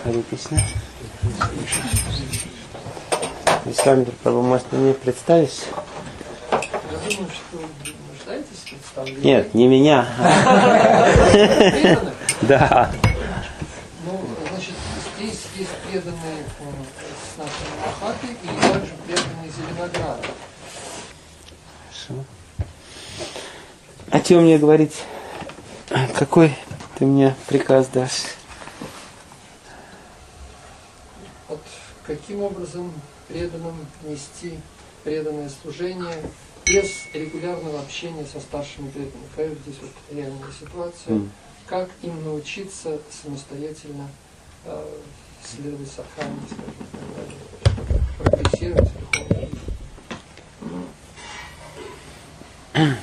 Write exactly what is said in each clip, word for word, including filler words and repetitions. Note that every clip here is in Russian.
Харе Кришна. Вишвами Прабху, может, мне представишь? Я думаю, что вы нуждаетесь в представлении. Нет, не меня. Да. Ну, значит, здесь есть преданные с нашей Махаты и также преданные Зеленограда. Хорошо. О чем мне говорить? Какой ты мне приказ дашь? Вот каким образом преданным нести преданное служение без регулярного общения со старшими преданными. Какая здесь вот реальная ситуация? Mm. Как им научиться самостоятельно э, следовать садхане, скажем, прогрессировать в духовной жизни?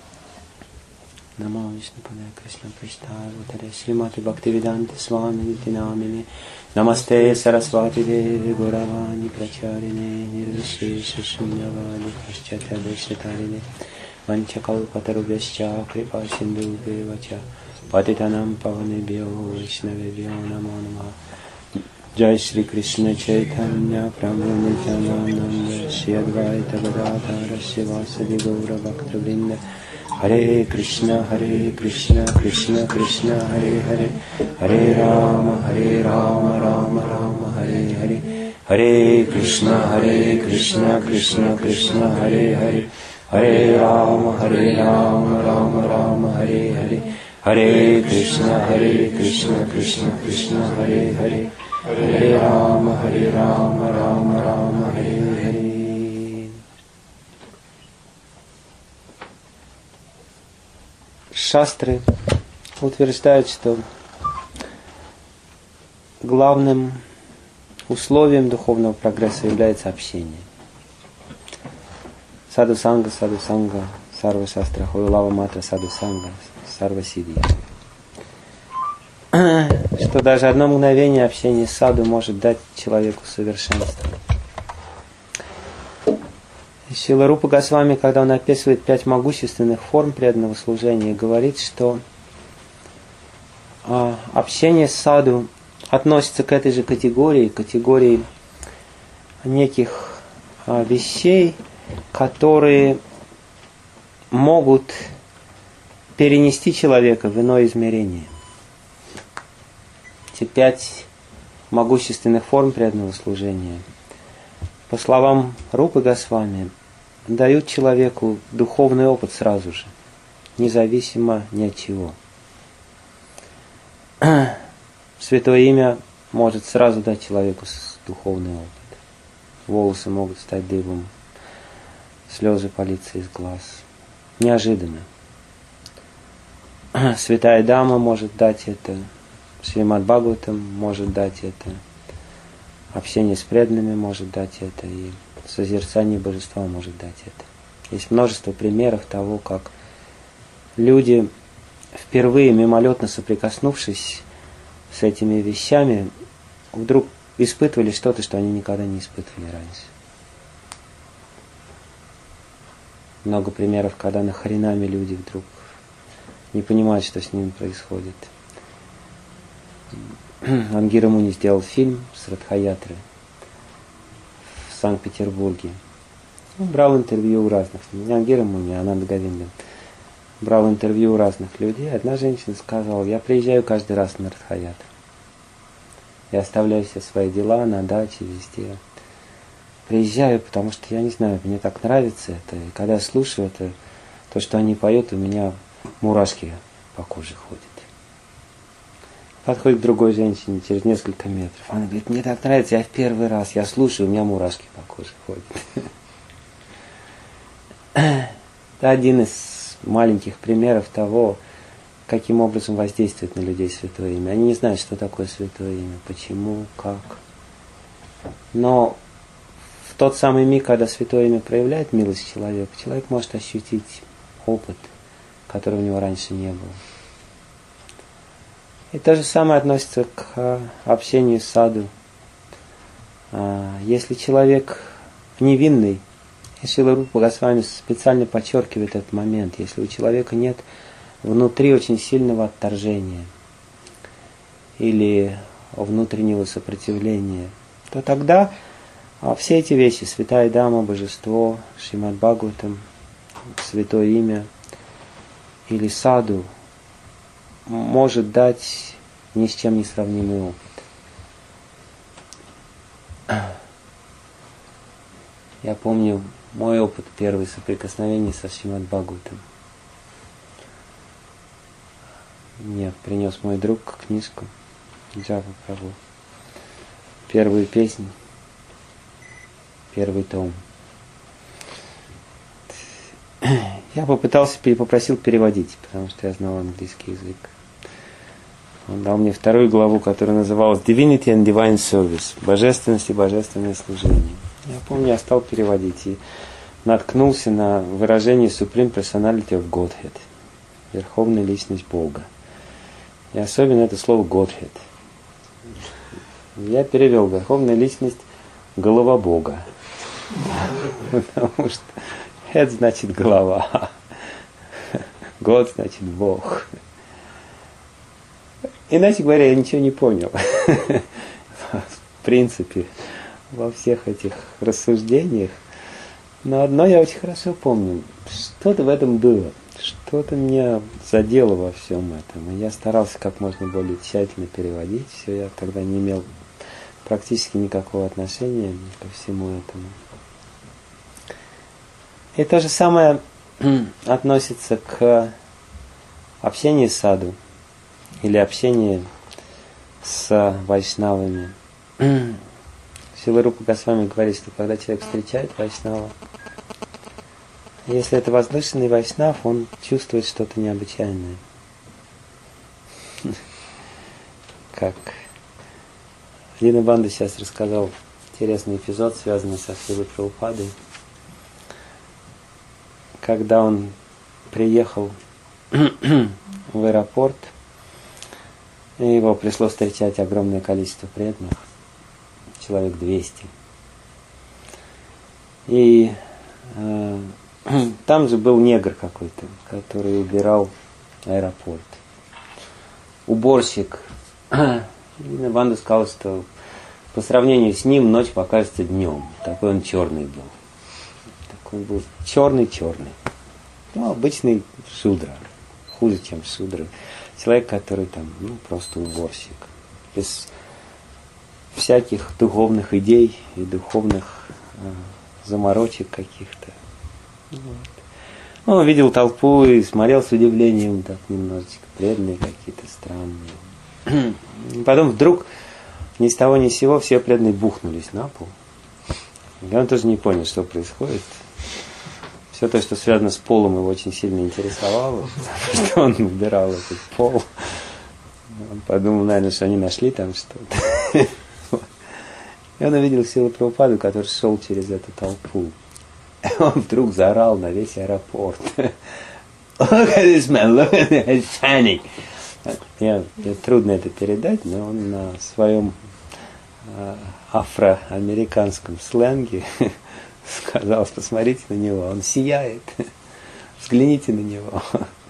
Намо Вишнупадая Кришна Приштая Вутаре Шримати Бхактивиданта Свами Нитинамине Намасте Сарасвати Деви Гуравани Прачарине Нирвишеша Шуньявани Пашчатя Дешитарине Ванчакалпатарубhyascha Крипа Синдхубхевача Патитанам Паванебхьо Вайшнавебхьо Намо Намah. Jai Shri Krishna Chaitanya Prabhu Nityananda Shri Advaita Gadadhara Sivasadi Gaura Bhakta Vrinda Hare Krishna Hare Krishna Krishna Krishna Hare Hare Hare Rama Hare Rama Rama Rama Hare Hare Hare Krishna Hare Krishna Krishna Krishna Hare Hare Hare Rama Hare Rama Rama Rama Hare Hare Hare Krishna Hare Krishna Krishna Krishna Hare Hare Hare Rama Hare Rama Rama Rama Hare Hare. Шастры утверждают, что главным условием духовного прогресса является общение. Саду санга, саду санга, сарва шастра, хуйлава матра саду санга, сарва сидья. Что даже одно мгновение общения с саду может дать человеку совершенство. Шрила Рупа Госвами, когда он описывает пять могущественных форм преданного служения, говорит, что а, общение с саду относится к этой же категории, категории неких а, вещей, которые могут перенести человека в иное измерение. Эти пять могущественных форм преданного служения, по словам Рупы Госвами, дают человеку духовный опыт сразу же, независимо ни от чего. Святое имя может сразу дать человеку духовный опыт. Волосы могут стать дыбом, слезы палиться из глаз. Неожиданно. Святая Дама может дать это, Шримад Бхагаватам может дать это, общение с преданными может дать это, и созерцание божества может дать это. Есть множество примеров того, как люди, впервые мимолетно соприкоснувшись с этими вещами, вдруг испытывали что-то, что они никогда не испытывали раньше. Много примеров, когда на харинаме люди вдруг не понимают, что с ними происходит. Ангира Муни сделал фильм с Радхаятры в Санкт-Петербурге. Он брал интервью у разных, не Ангира Муни, а Ананда Говинда. Брал интервью у разных людей. Одна женщина сказала: я приезжаю каждый раз на Радхаятру. Я оставляю все свои дела на даче, везде. Приезжаю, потому что, я не знаю, мне так нравится это. И когда я слушаю это, то, что они поют, у меня мурашки по коже ходят. Подходит к другой женщине через несколько метров. Она говорит: мне так нравится, я в первый раз, я слушаю, у меня мурашки по коже ходят. Это один из маленьких примеров того, каким образом воздействует на людей Святое Имя. Они не знают, что такое Святое Имя, почему, как. Но в тот самый миг, когда Святое Имя проявляет милость человеку, человек может ощутить опыт, которого у него раньше не было. И то же самое относится к общению с саду. Если человек невинный, и Шрила Рупа Госвами специально подчеркивает этот момент, если у человека нет внутри очень сильного отторжения, или внутреннего сопротивления, то тогда а, все эти вещи, святая дама, божество, Шримад Бхагаватам, святое имя или саду, может дать ни с чем не сравнимый опыт. Я помню мой опыт первый соприкосновения со Шримад Бхагаватам. Мне принес мой друг книжку Джава Прабху. Первую песню, первый том. Я попытался, попросил переводить, потому что я знал английский язык. Он дал мне вторую главу, которая называлась Divinity and Divine Service. Божественность и божественное служение. Я помню, я стал переводить и наткнулся на выражение Supreme Personality of Godhead. Верховная личность Бога. И особенно это слово Godhead. Я перевел Верховная личность голова Бога. Потому что head значит голова. God значит Бог. Иначе говоря, я ничего не понял. В принципе, во всех этих рассуждениях. Но одно я очень хорошо помню. Что-то в этом было. Что-то меня задело во всем этом. И я старался как можно более тщательно переводить все. Я тогда не имел практически никакого отношения ко всему этому. И то же самое относится к общению с саду или общению с вайшнавами. Шрила Рупа Госвами говорит, что когда человек встречает вайшнава, если это возвышенный вайшнав, он чувствует что-то необычайное. Как Дина Банда сейчас рассказал интересный эпизод, связанный со Шрилой Прабхупадой. Когда он приехал в аэропорт, его пришло встречать огромное количество преданных, человек двести. И э, там же был негр какой-то, который убирал аэропорт. Уборщик. И Ванда сказал, что по сравнению с ним ночь покажется днем. Такой он черный был. Такой он был черный-черный. Ну, обычный шудра. Хуже, чем шудра. Человек, который там, ну, просто уборщик. Без всяких духовных идей и духовных э, заморочек каких-то. Вот. Он видел толпу и смотрел с удивлением, так немножечко преданные какие-то странные. Потом вдруг ни с того ни с сего все преданные бухнулись на пол. И он тоже не понял, что происходит. Все то, что связано с полом, его очень сильно интересовало, потому что он убирал этот пол. Он подумал, наверное, что они нашли там что-то. И он увидел Шрилу Прабхупаду, который шел через эту толпу. И он вдруг заорал на весь аэропорт. Look at this man, look at this panic. Я, мне трудно это передать, но он на своем э, афроамериканском сленге сказал, посмотрите на него, он сияет. Взгляните на него.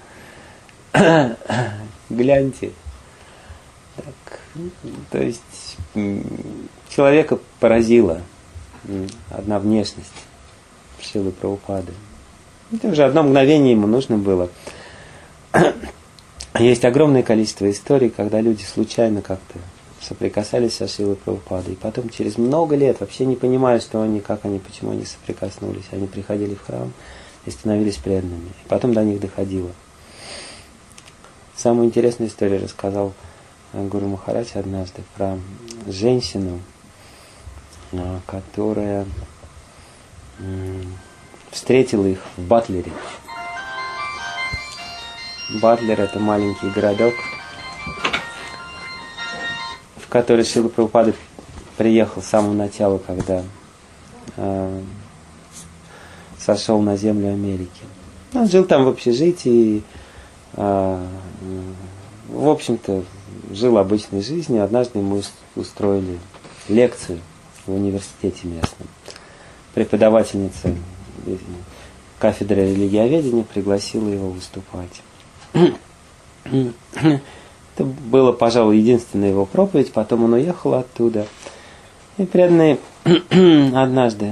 Гляньте. Так, то есть человека поразила одна внешность Шрилы Прабхупады. Это уже одно мгновение ему нужно было. Есть огромное количество историй, когда люди случайно как-то соприкасались со Шрилой Прабхупадой, и потом через много лет, вообще не понимая, что они, как они, почему они соприкоснулись, они приходили в храм и становились преданными. И потом до них доходило. Самую интересную историю рассказал Гуру Махарадж однажды про женщину, которая встретила их в Батлере. Батлер — это маленький городок, в который Шрила Прабхупада приехал с самого начала, когда э, сошел на землю Америки. Он жил там в общежитии, э, в общем-то, жил обычной жизнью. Однажды ему устроили лекцию в университете местном. Преподавательница кафедры религиоведения пригласила его выступать. Это было, пожалуй, единственная его проповедь, потом он уехал оттуда. И преданный однажды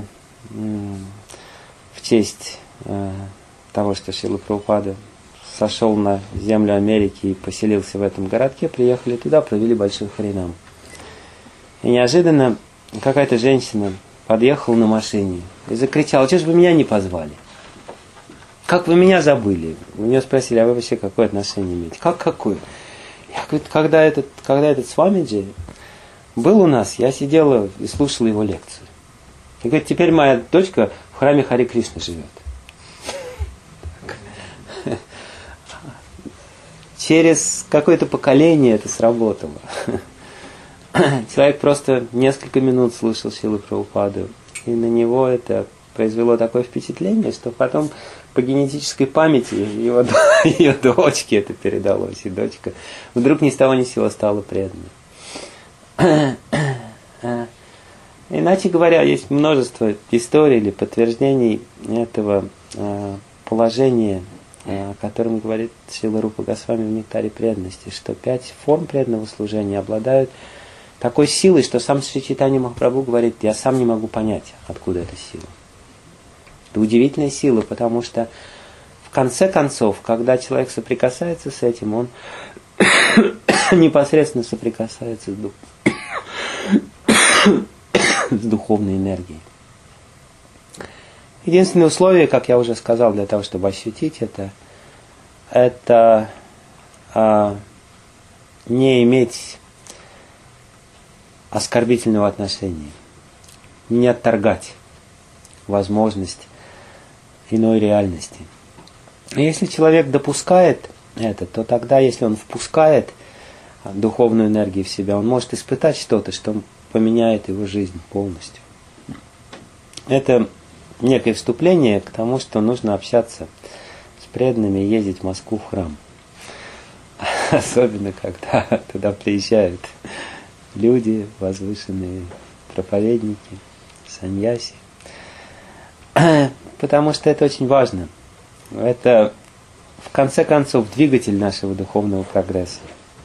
в честь того, что Шрила Прабхупада сошел на землю Америки и поселился в этом городке, приехали туда, провели большой харинам. И неожиданно какая-то женщина подъехала на машине и закричала: «Чего же вы меня не позвали? Как вы меня забыли?» У нее спросили: «А вы вообще какое отношение имеете?» «Как какое?» Я говорю: когда этот, когда этот Свамиджи был у нас, я сидела и слушала его лекцию. И говорит: теперь моя дочка в храме Хари Кришны живет. Через какое-то поколение это сработало. Человек просто несколько минут слушал Шрилу Прабхупаду, и на него это произвело такое впечатление, что потом по генетической памяти его, ее дочке это передалось, и дочка вдруг ни с того ни с сего стала преданной. Иначе говоря, есть множество историй или подтверждений этого положения, о котором говорит Шрила Рупа Госвами в «Нектаре преданности», что пять форм преданного служения обладают такой силой, что сам Шри Чайтанья Махапрабху говорит: я сам не могу понять, откуда эта сила. Это удивительная сила, потому что в конце концов, когда человек соприкасается с этим, он непосредственно соприкасается с, дух... с духовной энергией. Единственное условие, как я уже сказал, для того, чтобы ощутить это, это а, не иметь оскорбительного отношения, не отторгать возможность иной реальности. И если человек допускает это, то тогда, если он впускает духовную энергию в себя, он может испытать что-то, что поменяет его жизнь полностью. Это некое вступление к тому, что нужно общаться с преданными и ездить в Москву в храм. Особенно, когда туда приезжают люди, возвышенные проповедники, саньяси. Потому что это очень важно. Это, в конце концов, двигатель нашего духовного прогресса.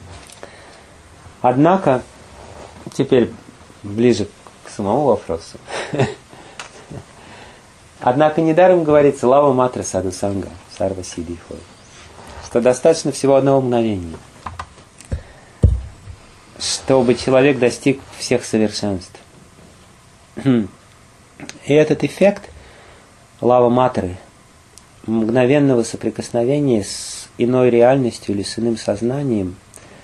Однако, теперь ближе к самому вопросу. Однако недаром говорится «лава матра саду санга сарва сидхи хой», что достаточно всего одного мгновения, чтобы человек достиг всех совершенств. И этот эффект лава матры, мгновенного соприкосновения с иной реальностью или с иным сознанием,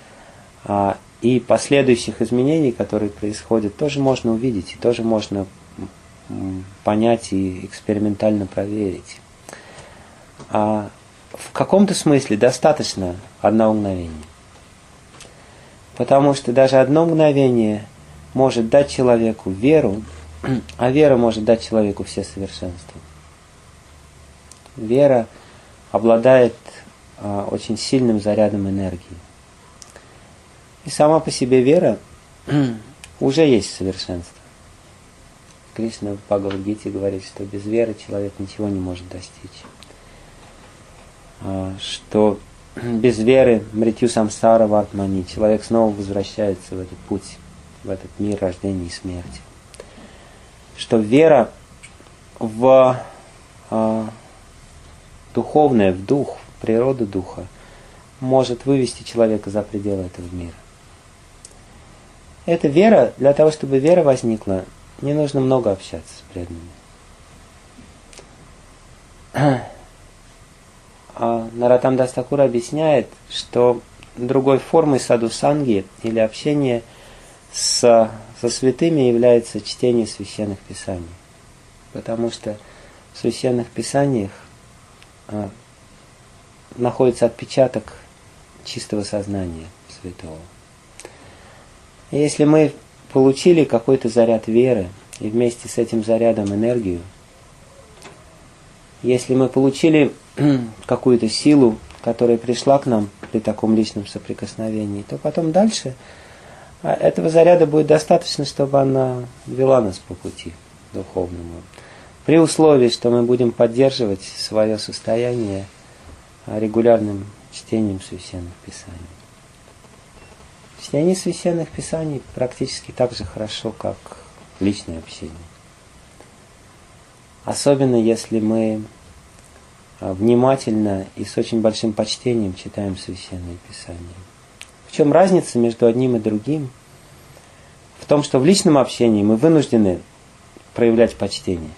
и последующих изменений, которые происходят, тоже можно увидеть, и тоже можно понять и экспериментально проверить. А в каком-то смысле достаточно одного мгновения. Потому что даже одно мгновение может дать человеку веру, а вера может дать человеку все совершенства. Вера обладает а, очень сильным зарядом энергии. И сама по себе вера уже есть совершенство. Кришна в Бхагавад-гите говорит, что без веры человек ничего не может достичь. А, что без веры мритью самсара вартмани, человек снова возвращается в этот путь, в этот мир рождения и смерти. Что вера в а, духовное, в дух, в природу духа может вывести человека за пределы этого мира. Эта вера, для того, чтобы вера возникла, не нужно много общаться с преданными. А Нароттам Дас Такур объясняет, что другой формой саду-санги или общения с, со святыми является чтение священных писаний. Потому что в священных писаниях а, находится отпечаток чистого сознания святого. И если мы получили какой-то заряд веры и вместе с этим зарядом энергию, если мы получили какую-то силу, которая пришла к нам при таком личном соприкосновении, то потом дальше этого заряда будет достаточно, чтобы она вела нас по пути духовному. При условии, что мы будем поддерживать свое состояние регулярным чтением священных писаний. Чтение священных писаний практически так же хорошо, как личное общение. Особенно если мы внимательно и с очень большим почтением читаем священные писания. В чем разница между одним и другим? В том, что в личном общении мы вынуждены проявлять почтение.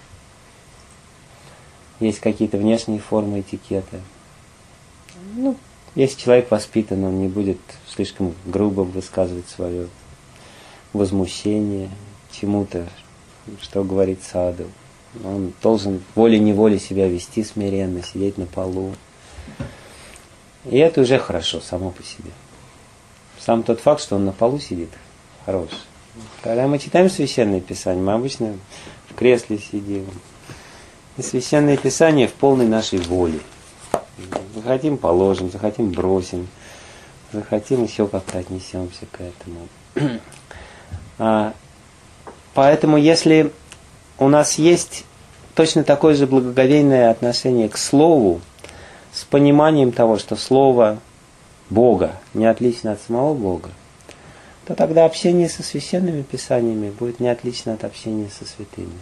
Есть какие-то внешние формы этикета. Ну, если человек воспитан, он не будет слишком грубо высказывать свое возмущение чему-то, что говорит саду. Он должен волей-неволей себя вести смиренно, сидеть на полу. И это уже хорошо само по себе. Сам тот факт, что он на полу сидит, хорош. Когда мы читаем Священное Писание, мы обычно в кресле сидим. И Священное Писание в полной нашей воле. Захотим — положим, захотим — бросим, захотим — еще как-то отнесемся к этому. А, поэтому если у нас есть точно такое же благоговейное отношение к Слову, с пониманием того, что Слово Бога не отлично от самого Бога, то тогда общение со священными писаниями будет не отлично от общения со святыми.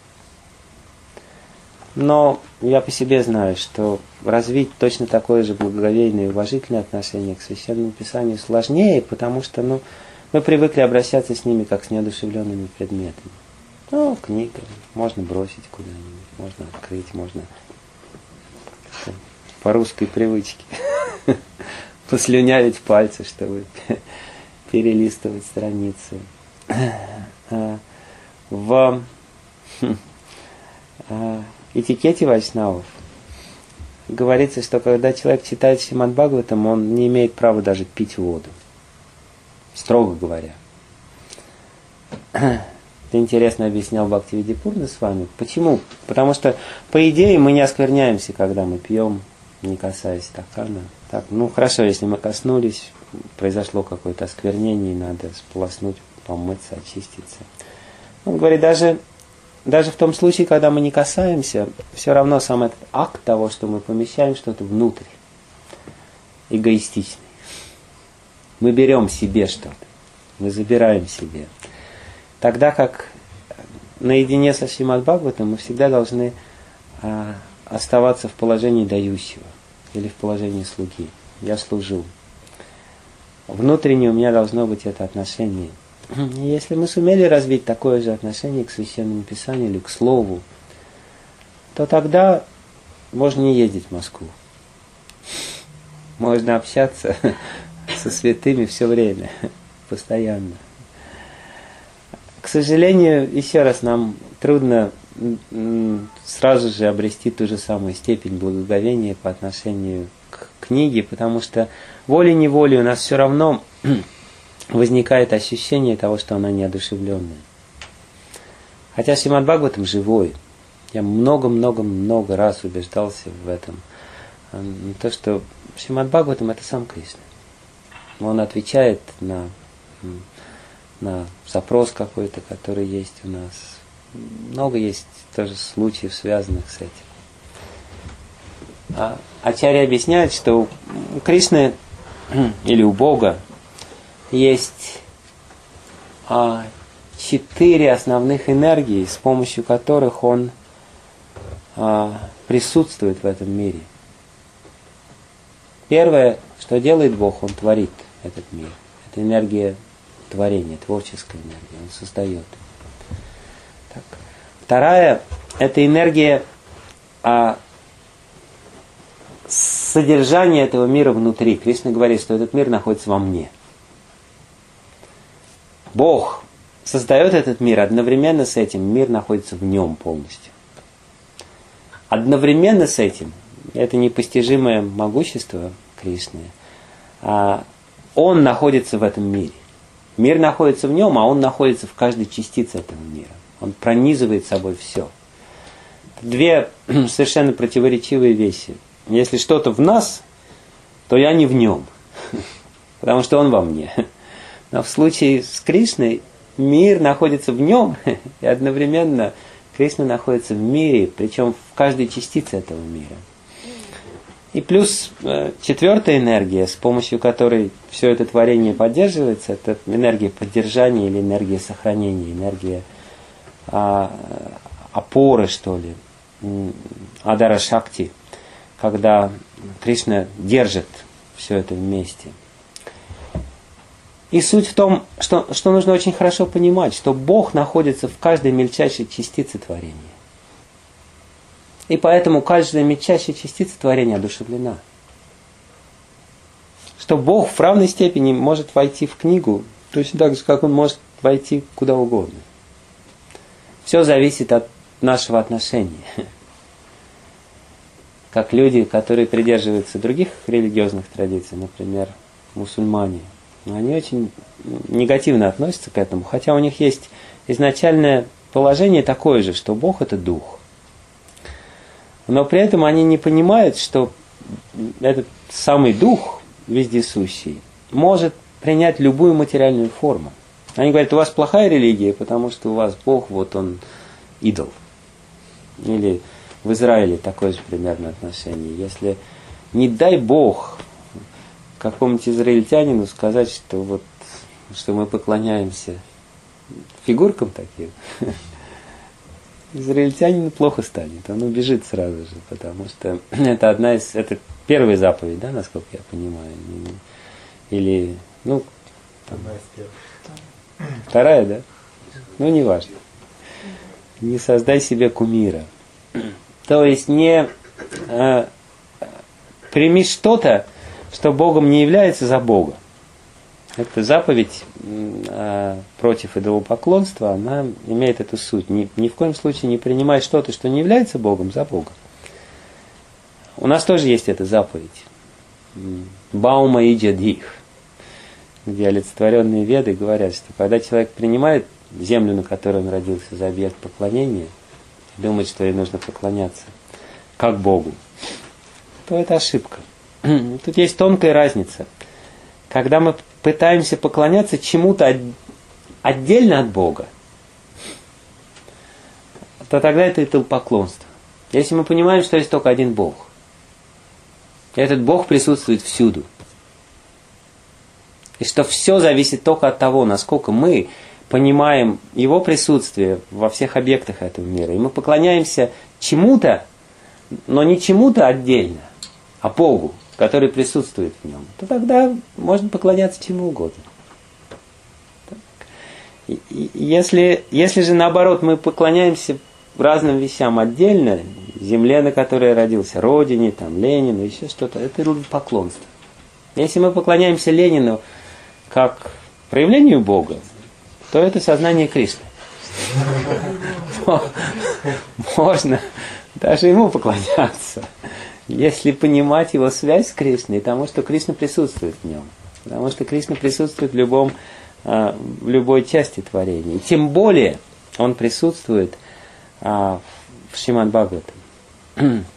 Но я по себе знаю, что развить точно такое же благоговейное и уважительное отношение к священному писанию сложнее, потому что ну, мы привыкли обращаться с ними как с неодушевленными предметами. Ну, книга, можно бросить куда-нибудь, можно открыть, можно по русской привычке послюнявить пальцы, чтобы перелистывать страницы. В этикете вайшнавов говорится, что когда человек читает Шримад Бхагаватам, он не имеет права даже пить воду. Строго говоря. Это интересно объяснял Бхактивидипурна с вами. Почему? Потому что, по идее, мы не оскверняемся, когда мы пьем, не касаясь стакана. Так, ну хорошо, если мы коснулись, произошло какое-то осквернение, надо сполоснуть, помыться, очиститься. Он говорит, даже, даже в том случае, когда мы не касаемся, все равно сам этот акт того, что мы помещаем что-то внутрь, эгоистичный. Мы берем себе что-то, мы забираем себе. Тогда как наедине со Шримад Бхагаватам мы всегда должны а, оставаться в положении дающего или в положении слуги. Я служу. Внутренне у меня должно быть это отношение. И если мы сумели развить такое же отношение к Священному Писанию или к Слову, то тогда можно не ездить в Москву. Можно общаться со святыми все время, постоянно. К сожалению, еще раз, нам трудно сразу же обрести ту же самую степень благоговения по отношению к книге, потому что волей-неволей у нас все равно возникает ощущение того, что она неодушевленная. Хотя Шримад Бхагаватам живой. Я много-много-много раз убеждался в этом. То, что Шримад Бхагаватам — это сам Кришна. Он отвечает на, на запрос какой-то, который есть у нас. Много есть тоже случаев, связанных с этим. А Ачарья объясняет, что у Кришны или у Бога есть а, четыре основных энергии, с помощью которых Он а, присутствует в этом мире. Первое, что делает Бог, Он творит этот мир. Это энергия творения, творческая энергия. Он создает. Так. Вторая – это энергия а, содержания этого мира внутри. Кришна говорит, что этот мир находится во мне. Бог создает этот мир, одновременно с этим мир находится в нем полностью. Одновременно с этим, это непостижимое могущество Кришны, а он находится в этом мире. Мир находится в нем, а он находится в каждой частице этого мира. Он пронизывает собой все. Две совершенно противоречивые вещи. Если что-то в нас, то я не в нем, потому что он во мне. Но в случае с Кришной мир находится в нем, и одновременно Кришна находится в мире, причем в каждой частице этого мира. И плюс э, четвертая энергия, с помощью которой все это творение поддерживается, это энергия поддержания или энергия сохранения, энергия э, опоры, что ли, адара шакти, когда Кришна держит все это вместе. И суть в том, что, что нужно очень хорошо понимать, что Бог находится в каждой мельчайшей частице творения. И поэтому каждая мельчайшая частица творения одушевлена. Что Бог в равной степени может войти в книгу, точно так же, как Он может войти куда угодно. Все зависит от нашего отношения. Как люди, которые придерживаются других религиозных традиций, например, мусульмане, они очень негативно относятся к этому, хотя у них есть изначальное положение такое же, что Бог – это Дух. Но при этом они не понимают, что этот самый Дух, вездесущий, может принять любую материальную форму. Они говорят, у вас плохая религия, потому что у вас Бог, вот он, идол. Или в Израиле такое же примерно отношение. Если, не дай Бог, какому-нибудь израильтянину сказать, что, вот, что мы поклоняемся фигуркам таким, израильтянину плохо станет, он убежит сразу же, потому что это одна из, это первая заповедь, да, насколько я понимаю, или, ну, там, вторая, да, ну, не важно, не создай себе кумира, то есть не э, прими что-то, что Богом не является, за Бога. Эта заповедь э, против идолопоклонства, она имеет эту суть. Ни, ни в коем случае не принимай что-то, что не является Богом, за Бога. У нас тоже есть эта заповедь. Баума и Джадих, где олицетворенные веды говорят, что когда человек принимает землю, на которой он родился, за объект поклонения, и думает, что ей нужно поклоняться как Богу, то это ошибка. Тут есть тонкая разница. Когда мы пытаемся поклоняться чему-то отдельно от Бога, то тогда это идолопоклонство. Если мы понимаем, что есть только один Бог, и этот Бог присутствует всюду, и что все зависит только от того, насколько мы понимаем Его присутствие во всех объектах этого мира, и мы поклоняемся чему-то, но не чему-то отдельно, а Богу, который присутствует в нем, то тогда можно поклоняться чему угодно. И, и, если, если же наоборот мы поклоняемся разным вещам отдельно, земле, на которой я родился, родине, там, Ленину, еще что-то, это поклонство. Если мы поклоняемся Ленину как проявлению Бога, то это сознание Кришны. Можно даже ему поклоняться, если понимать его связь с Кришной, потому что Кришна присутствует в нем. Потому что Кришна присутствует в, любом, в любой части творения. И тем более он присутствует в Шримад Бхагаватам.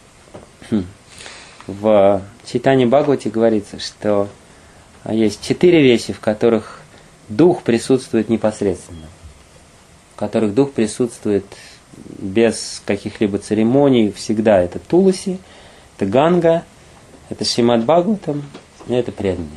В Чайтанья Бхагавате говорится, что есть четыре вещи, в которых Дух присутствует непосредственно. В которых Дух присутствует без каких-либо церемоний всегда. Это Туласи, это Ганга, это Шримад Бхагаватам, и это преданный.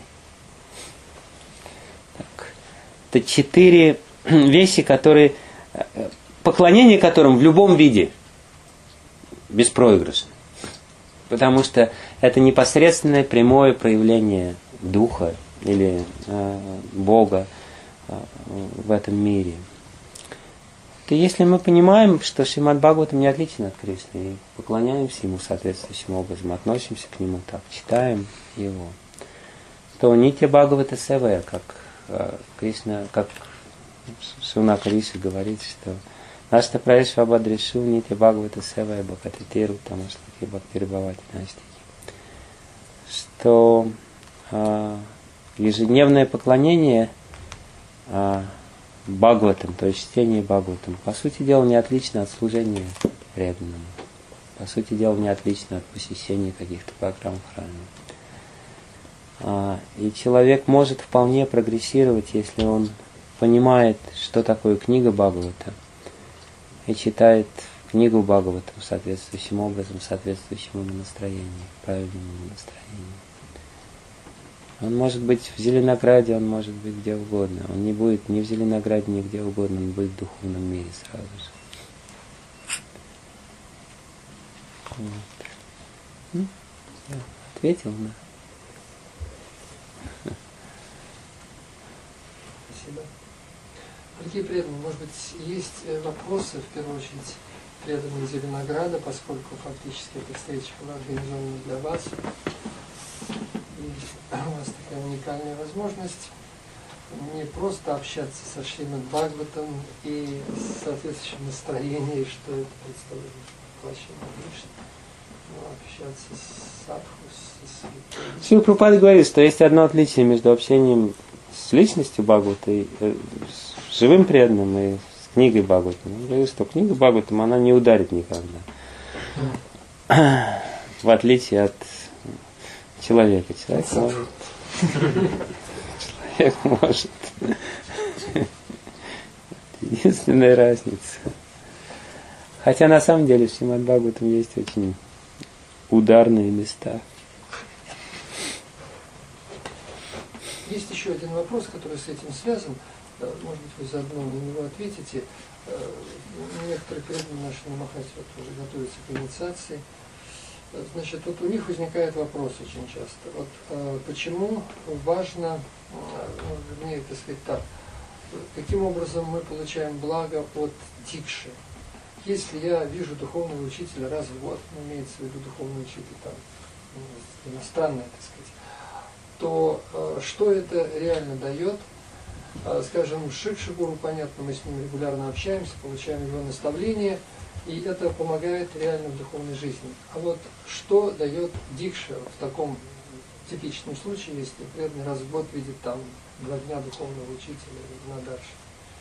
Так. Это четыре вещи, которые, поклонение которым в любом виде беспроигрышно. Потому что это непосредственное прямое проявление Духа или э, Бога э, в этом мире. И если мы понимаем, что Шримад Бхагаватам не отличен от Кришны, и поклоняемся Ему соответствующим образом, относимся к Нему так, читаем Его, то Нитья Бхагавата Севая, как э, Кришна, как Шунака Риши говорит, что Нашта Праишва Бадришу Нитья Бхагавата Севая Бхакатитеру Тамашлаки Бхактирбхавати Настики, что э, ежедневное поклонение э, Бхагаватам, то есть чтение Бхагаватам, по сути дела, не отлично от служения преданному. По сути дела, не отлично от посещения каких-то программ в храме. А, и человек может вполне прогрессировать, если он понимает, что такое книга Бхагавата, и читает книгу Бхагаватам соответствующим образом, соответствующему настроению, правильному настроению. Он может быть в Зеленограде, он может быть где угодно. Он не будет ни в Зеленограде, ни где угодно, он будет в духовном мире сразу же. Вот. Ну, я ответил на. Спасибо. Дорогие преданные, может быть, есть вопросы, в первую очередь, преданные Зеленограда, поскольку фактически эта встреча была организована для вас. И у вас такая уникальная возможность не просто общаться со Шримад Бхагаватом и с соответствующим настроением, что это представляет воплощение Кришны, но общаться с садху, с святой. Шрила Прабхупада говорит, что есть одно отличие между общением с личностью Бхагавата, и, э, с живым преданным и с книгой Бхагаватам. Он говорит, что книга Бхагаватам, она не ударит никогда. В отличие от человека. Человек может. Человек может. Единственная разница. Хотя на самом деле в Шримад Бхагаватам есть очень ударные места. Есть еще один вопрос, который с этим связан. Может быть, вы заодно на него ответите. Некоторые преданные наши Махати вот уже готовятся к инициации. Значит, вот у них возникает вопрос очень часто. Вот э, почему важно, э, ну, вернее, так сказать так, каким образом мы получаем благо от дикши? Если я вижу духовного учителя раз в год, ну, имеется в виду духовный учитель там, ну, иностранный, так сказать, то э, что это реально дает? Э, скажем, Шикша Гуру, понятно, мы с ним регулярно общаемся, получаем его наставления, и это помогает реально в духовной жизни. А вот что дает дикша в таком типичном случае, если преданный раз в год видит там два дня духовного учителя или на дарше?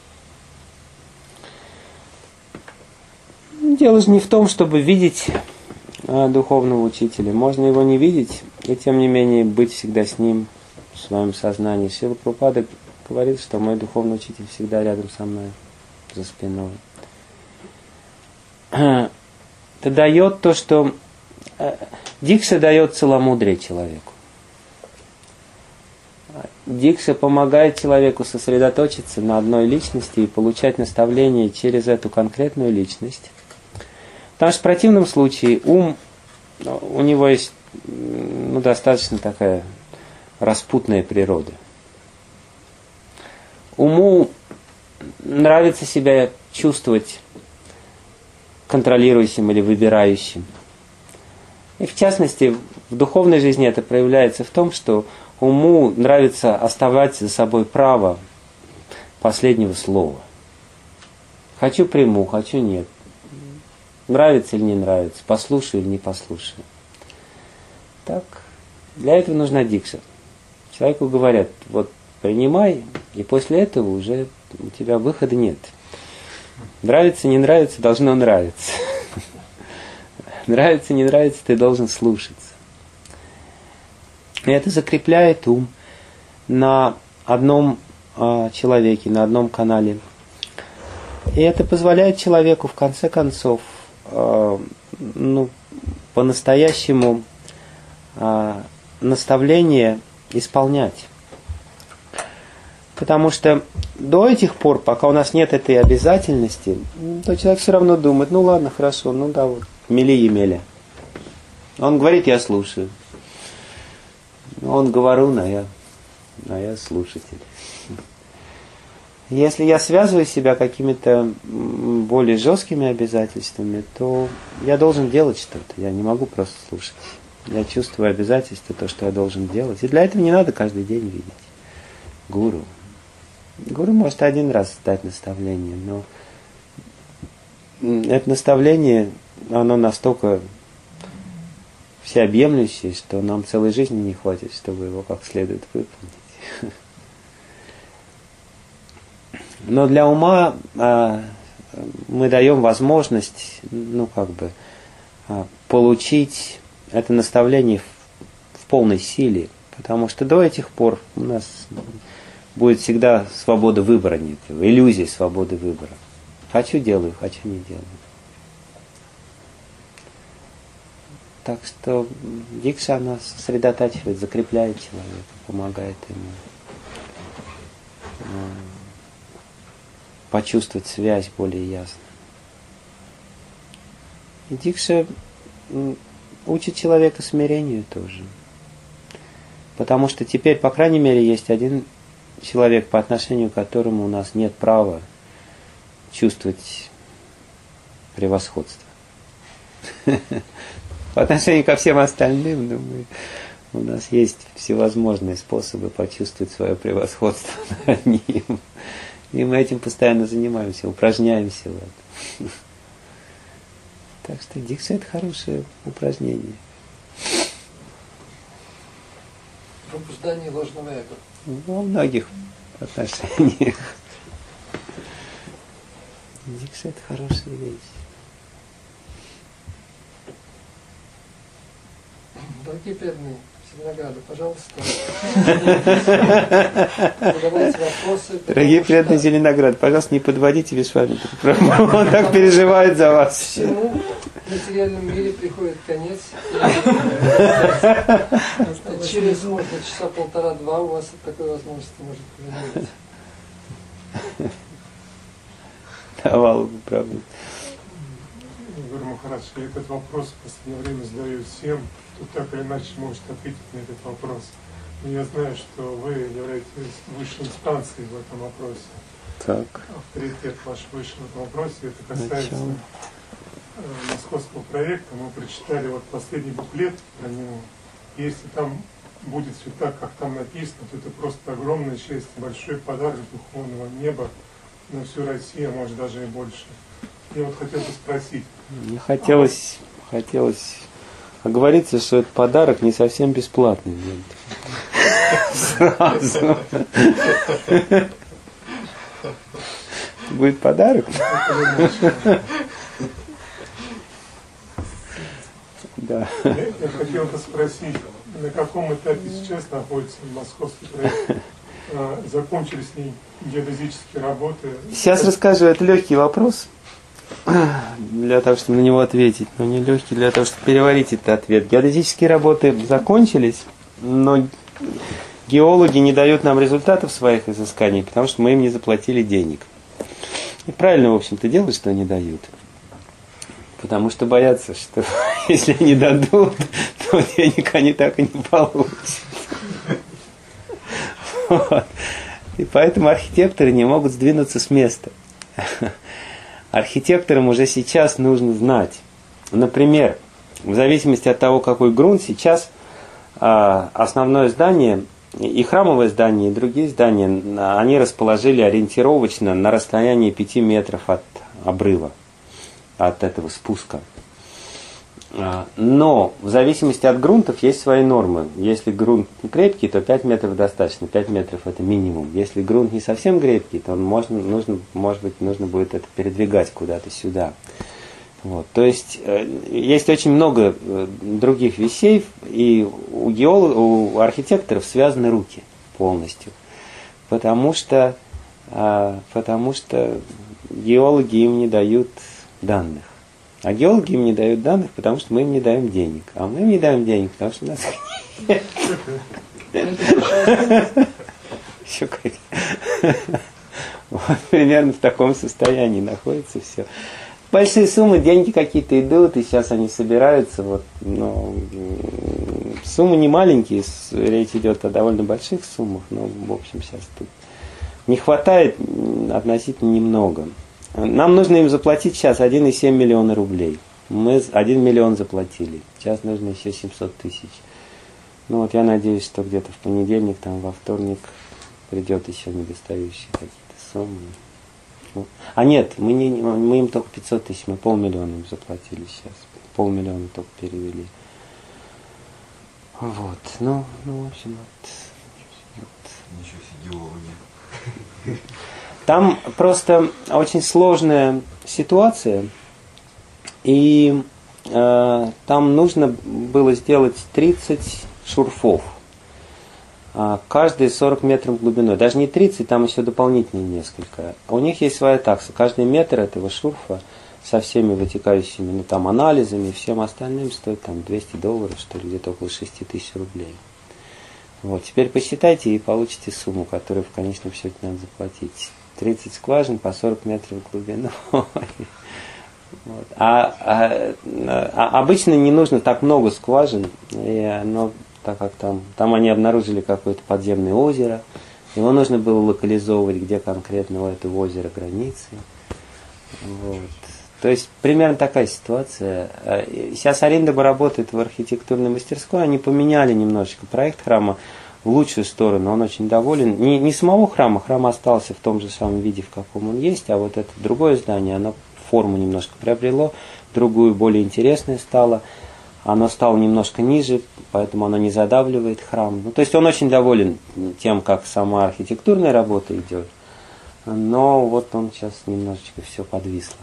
Дело же не в том, чтобы видеть а, духовного учителя. Можно его не видеть, и тем не менее быть всегда с ним в своем сознании. Шрила Прабхупада говорит, что мой духовный учитель всегда рядом со мной, за спиной. Это дает то, что дикша дает целомудрие человеку. Дикша помогает человеку сосредоточиться на одной личности и получать наставления через эту конкретную личность. Потому что в противном случае ум, у него есть ну, достаточно такая распутная природа. Уму нравится себя чувствовать контролирующим или выбирающим. И в частности, в духовной жизни это проявляется в том, что уму нравится оставлять за собой право последнего слова. Хочу приму, хочу нет. Нравится или не нравится, послушаю или не послушаю. Так, для этого нужна дикша. Человеку говорят, вот принимай, и после этого уже у тебя выхода нет. Нравится, не нравится, должно нравиться. Нравится, не нравится, ты должен слушаться. И это закрепляет ум на одном а, человеке, на одном канале. И это позволяет человеку, в конце концов, а, ну, по-настоящему а, наставление исполнять. Потому что до этих пор, пока у нас нет этой обязательности, то человек все равно думает, ну ладно, хорошо, ну да, вот, мели-емеля. Он говорит, я слушаю. Он говорун, а я, а я слушатель. Если я связываю себя какими-то более жесткими обязательствами, то я должен делать что-то. Я не могу просто слушать. Я чувствую обязательства, то, что я должен делать. И для этого не надо каждый день видеть гуру. Гуру может один раз дать наставление, но это наставление, оно настолько всеобъемлющее, что нам целой жизни не хватит, чтобы его как следует выполнить. Но для ума а, мы даем возможность, ну как бы, а, получить это наставление в, в полной силе, потому что до этих пор у нас будет всегда свобода выбора, нет, иллюзия свободы выбора. Хочу делаю, хочу не делаю. так что дикша, она сосредотачивает, закрепляет человека, помогает ему почувствовать связь более ясно. И дикша учит человека смирению тоже. Потому что теперь, по крайней мере, есть один человек, по отношению к которому у нас нет права чувствовать превосходство. По отношению ко всем остальным, думаю, у нас есть всевозможные способы почувствовать свое превосходство над ним. И мы этим постоянно занимаемся, упражняемся в этом. Так что дикша — это хорошее упражнение. Пробуждание ложного эго. Во многих отношениях. Дикша — это хорошая вещь. Дорогие преданные, Зеленограда, пожалуйста, задавайте вопросы. Дорогие преданные Зеленоград, пожалуйста, не подводите Вишвамитру. Он так переживает за вас. Всему в материальном мире приходит конец. Через, может, часа полтора-два у вас такой возможности может появиться. Давал бы, правда. Гуру Махарадж, я этот вопрос в последнее время задаю всем, кто так или иначе может ответить на этот вопрос. Но я знаю, что вы являетесь высшей инстанцией в этом вопросе. Так. Авторитет ваш выше в этом вопросе. Это касается э, московского проекта. Мы прочитали вот последний буклет про него. Если там будет все так, как там написано, то это просто огромное счастье, большой подарок духовного неба на всю Россию, а может даже и больше. Я вот хотел бы спросить. Мне хотелось, хотелось оговориться, что этот подарок не совсем бесплатный. Сразу. Будет подарок? Да. Я, я хотел бы спросить, на каком этапе сейчас находится московский проект? А, закончились ли геодезические работы? Сейчас расскажу, это легкий вопрос для того, чтобы на него ответить, но не легкий для того, чтобы переварить этот ответ. Геодезические работы закончились, но геологи не дают нам результатов своих изысканий, потому что мы им не заплатили денег. И правильно, в общем-то, делают, что не дают. Потому что боятся, что если они дадут, то денег они так и не получат. Вот. И поэтому архитекторы не могут сдвинуться с места. Архитекторам уже сейчас нужно знать. Например, в зависимости от того, какой грунт, сейчас а, основное здание, и храмовое здание, и другие здания, они расположили ориентировочно на расстоянии пяти метров от обрыва, от этого спуска. Но в зависимости от грунтов есть свои нормы. Если грунт крепкий, то пять метров достаточно. пять метров это минимум. Если грунт не совсем крепкий, то можно, нужно, может быть, нужно будет это передвигать куда-то сюда. Вот. То есть есть очень много других вещей, и у, геолог, у архитекторов связаны руки полностью. Потому что, потому что геологи им не дают данных. А геологи им не дают данных, потому что мы им не даем денег. А мы им не даем денег, потому что у нас нет. Еще как. Вот примерно в таком состоянии находится все. Большие суммы, деньги какие-то идут, и сейчас они собираются. Вот, но суммы не маленькие, речь идет о довольно больших суммах, но в общем сейчас тут не хватает относительно немного. Нам нужно им заплатить сейчас один и семь миллиона рублей. Мы один миллион заплатили. Сейчас нужно еще семьсот тысяч. Ну вот я надеюсь, что где-то в понедельник, там во вторник придет еще недостающие какие-то суммы. Ну, а нет, мы, не, мы им только пятьсот тысяч, мы полмиллиона им заплатили сейчас. Полмиллиона только перевели. Вот, ну, ну в общем, вот. вот. Ничего себе, геологи. Там просто очень сложная ситуация, и э, там нужно было сделать тридцать шурфов, э, каждый сорок метров глубиной. Даже не тридцать, там еще дополнительные несколько. У них есть своя такса. Каждый метр этого шурфа со всеми вытекающими, ну, там, анализами и всем остальным стоит там двести долларов, что ли, где-то около шести тысяч рублей. Вот, теперь посчитайте и получите сумму, которую в конечном счете надо заплатить. тридцать скважин по сорок метров в глубину. Вот. А, а, а обычно не нужно так много скважин, и оно, так как там, там они обнаружили какое-то подземное озеро, его нужно было локализовывать, где конкретно у этого озера границы. Вот. То есть примерно такая ситуация. Сейчас Ариндаба работает в архитектурной мастерской, они поменяли немножечко проект храма в лучшую сторону, он очень доволен. Не, не самого храма, храм остался в том же самом виде, в каком он есть, а вот это другое здание, оно форму немножко приобрело, другую, более интересную стало. Оно стало немножко ниже, поэтому оно не задавливает храм. Ну, то есть он очень доволен тем, как сама архитектурная работа идет. Но вот он сейчас немножечко все подвисло.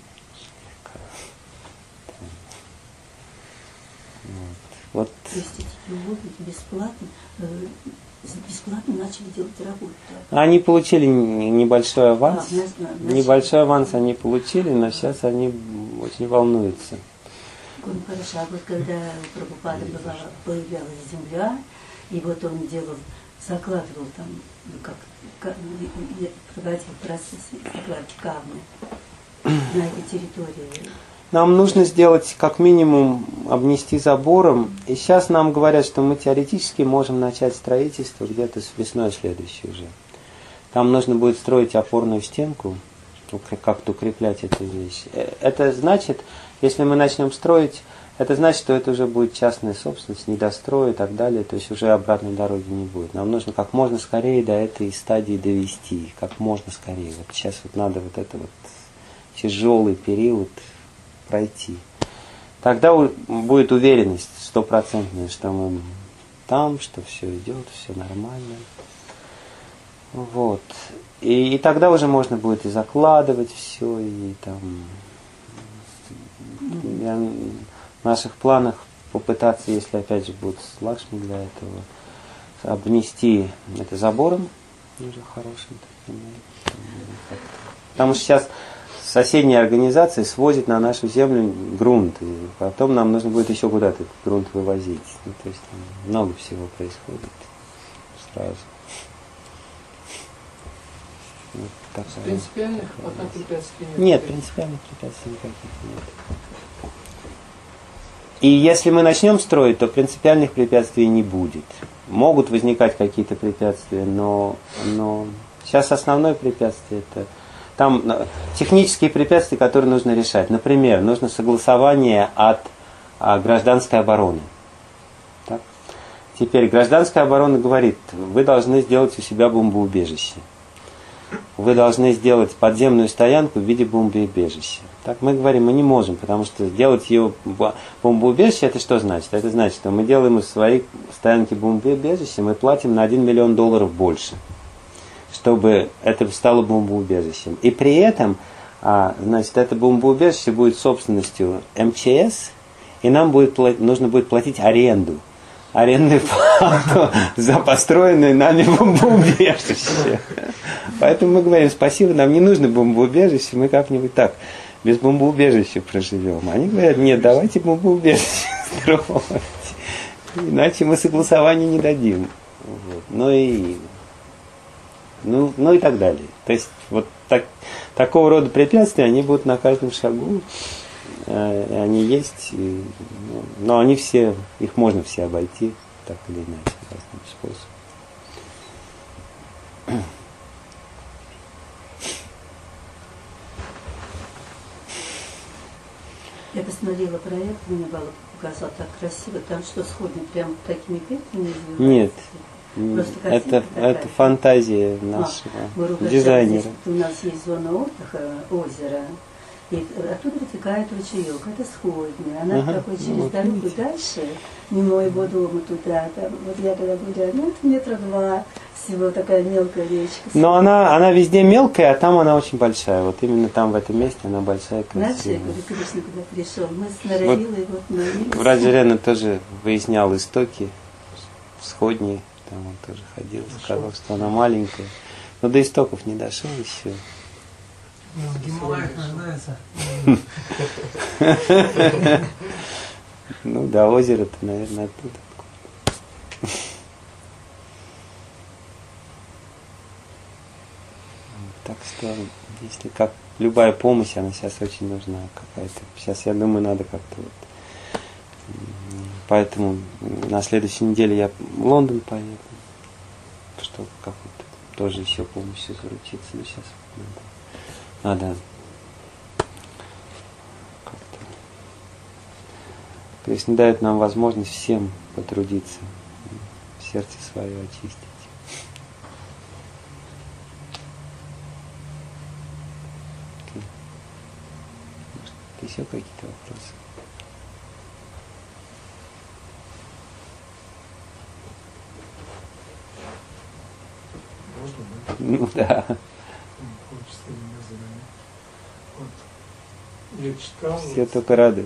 Вот. Вот. То есть эти пилоты бесплатно, э, бесплатно начали делать работу. Они получили небольшой аванс. А, нас, нас, небольшой аванс они получили, но сейчас они очень волнуются. Ну, хорошо, а вот когда у Прабхупады была, появлялась земля, и вот он делал, закладывал там, ну как, как проводил процесс закладки камня на этой территории. Нам нужно сделать, как минимум, обнести забором. И сейчас нам говорят, что мы теоретически можем начать строительство где-то с весной следующей уже. Там нужно будет строить опорную стенку, как-то укреплять эту вещь. Это значит, если мы начнем строить, это значит, что это уже будет частная собственность, недострой и так далее, то есть уже обратной дороги не будет. Нам нужно как можно скорее до этой стадии довести, как можно скорее. Вот сейчас вот надо вот это вот тяжелый период пройти. Тогда будет уверенность стопроцентная, что мы там, что все идет, все нормально. Вот. И, и тогда уже можно будет и закладывать все, и там я, в наших планах попытаться, если опять же будет с Лакшми для этого, обнести это забором уже хорошим таким. Потому что сейчас соседние организации свозят на нашу землю грунт, и потом нам нужно будет еще куда-то этот грунт вывозить. Ну, то есть там много всего происходит сразу. Вот такая. Принципиальных однако препятствий нет? Нет, принципиальных препятствий никаких нет. И если мы начнем строить, то принципиальных препятствий не будет. Могут возникать какие-то препятствия, но, но сейчас основное препятствие это там технические препятствия, которые нужно решать. Например, нужно согласование от а, гражданской обороны. Так? Теперь гражданская оборона говорит, вы должны сделать у себя бомбоубежище. Вы должны сделать подземную стоянку в виде бомбоубежища. Так мы говорим, мы не можем, потому что сделать ее бомбоубежище, это что значит? Это значит, что мы делаем из своей стоянки бомбоубежище, мы платим на один миллион долларов больше, чтобы это стало бомбоубежищем. И при этом, а, значит, это бомбоубежище будет собственностью эм че эс, и нам будет, нужно будет платить аренду. Арендную плату за построенное нами бомбоубежище. Поэтому мы говорим, спасибо, нам не нужно бомбоубежище, мы как-нибудь так, без бомбоубежища проживем. Они говорят, нет, давайте бомбоубежище строить, иначе мы согласования не дадим. Вот. Ну и Ну, ну и так далее. То есть вот так, такого рода препятствия, они будут на каждом шагу, э, они есть, и, ну, но они все, их можно все обойти, так или иначе, разным способом. Я посмотрела проект, мне было показалось так красиво, там что сходно, прям такими петлами? Нет. Это, это фантазия нашего а, дизайнера. Здесь, у нас есть зона отдыха, озеро, и оттуда вытекает ручеек, это сходня. Она ага, такой через вот дорогу видите. Дальше, мимо моего дома туда, там, вот я когда гуляю, ну это метра два, всего такая мелкая речка. Но она, она везде мелкая, а там она очень большая. Вот именно там, в этом месте, она большая, красивая. Знаешь, я говорю, Кришна, куда пришел, мы с Наравилой вот, вот молились. В Раджарена тоже выяснял истоки, сходни. Там он тоже ходил, сказал, что она маленькая. Но до истоков не дошел еще. Ну, в Гималаях рождается. Ну да, озеро-то, наверное, оттуда. Так что, если как любая помощь, она сейчас очень нужна какая-то. Сейчас, я думаю, надо как-то вот. Поэтому на следующей неделе я в Лондон поеду, чтобы как-то тоже еще помощью заручиться. Но сейчас надо, надо как-то. Кришна дает нам возможность всем потрудиться, сердце свое очистить. Еще какие-то вопросы? Можно, да? Ну да. Хочется меня задать. Вот. Я читал, Все только рады.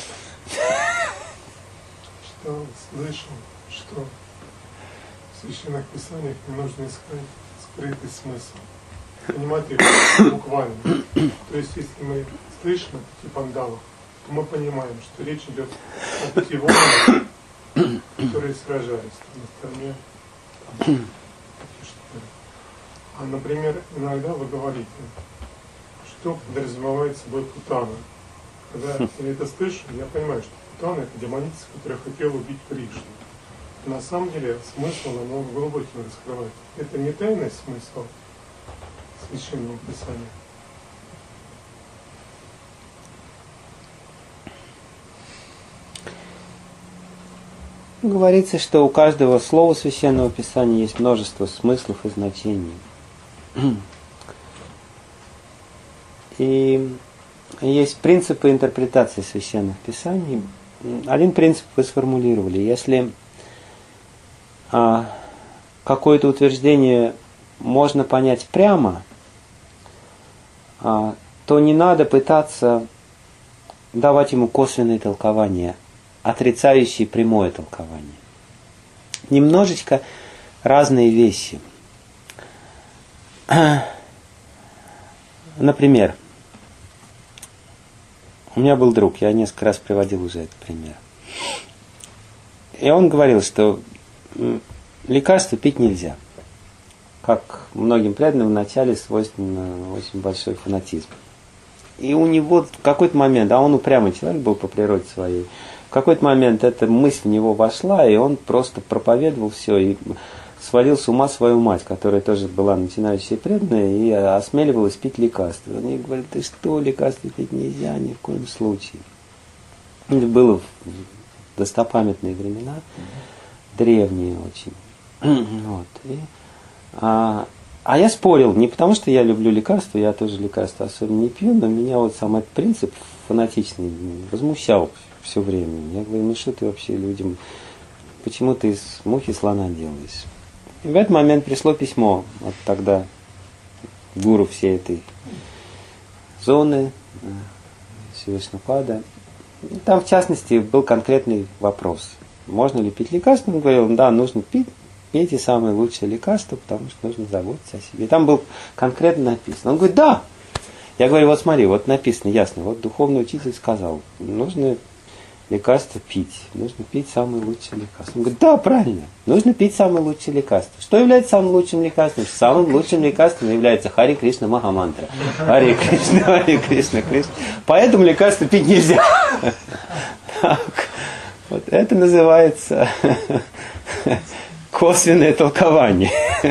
читал, слышал, что в священных писаниях не нужно искать скрытый смысл. Понимать их буквально. То есть, если мы слышим о пяти пандавах, то мы понимаем, что речь идет о пяти воинах, которые сражались на стороне. А, например, иногда вы говорите, что подразумевает собой Путана. Когда я это слышу, я понимаю, что Путана — это демоница, которая хотела убить Кришну. На самом деле смысл намного глубокий раскрывает. Это не тайный смысл священного писания. Говорится, что у каждого слова священного писания есть множество смыслов и значений. И есть принципы интерпретации священных писаний. Один принцип вы сформулировали. Если а, какое-то утверждение можно понять прямо, а, то не надо пытаться давать ему косвенные толкования, отрицающие прямое толкование. Немножечко разные вещи. Например, у меня был друг, я несколько раз приводил уже этот пример. И он говорил, что лекарства пить нельзя. Как многим преданным вначале свойственно очень большой фанатизм. И у него в какой-то момент, а он упрямый человек был по природе своей, в какой-то момент эта мысль в него вошла, и он просто проповедовал все, и свалил с ума свою мать, которая тоже была начинающей преданная, и осмеливалась пить лекарства. Он ей говорит: ты что, лекарства пить нельзя, ни в коем случае. Это было в достопамятные времена, древние очень. Вот. И, а, а я спорил, не потому что я люблю лекарства, я тоже лекарства особенно не пью, но меня вот сам этот принцип фанатичный возмущал все время. Я говорю: ну что ты вообще людям, почему ты из мухи слона делаешь? И в этот момент пришло письмо от тогда гуру всей этой зоны, Шивашнапада. Там, в частности, был конкретный вопрос. Можно ли пить лекарства? Он говорил: да, нужно пить, пейте самые лучшие лекарства, потому что нужно заботиться о себе. И там был конкретно написано. Он говорит: да. Я говорю: вот смотри, вот написано ясно, вот духовный учитель сказал, нужно лекарства пить, нужно пить самые лучшие лекарства. Он говорит: да, правильно, нужно пить самые лучшие лекарства. Что является самым лучшим лекарством? Самым лучшим лекарством является Хари Кришна Махамантра. Хари Кришна, Хари Кришна, Кришна. Поэтому лекарства пить нельзя. Так, вот это называется косвенное толкование.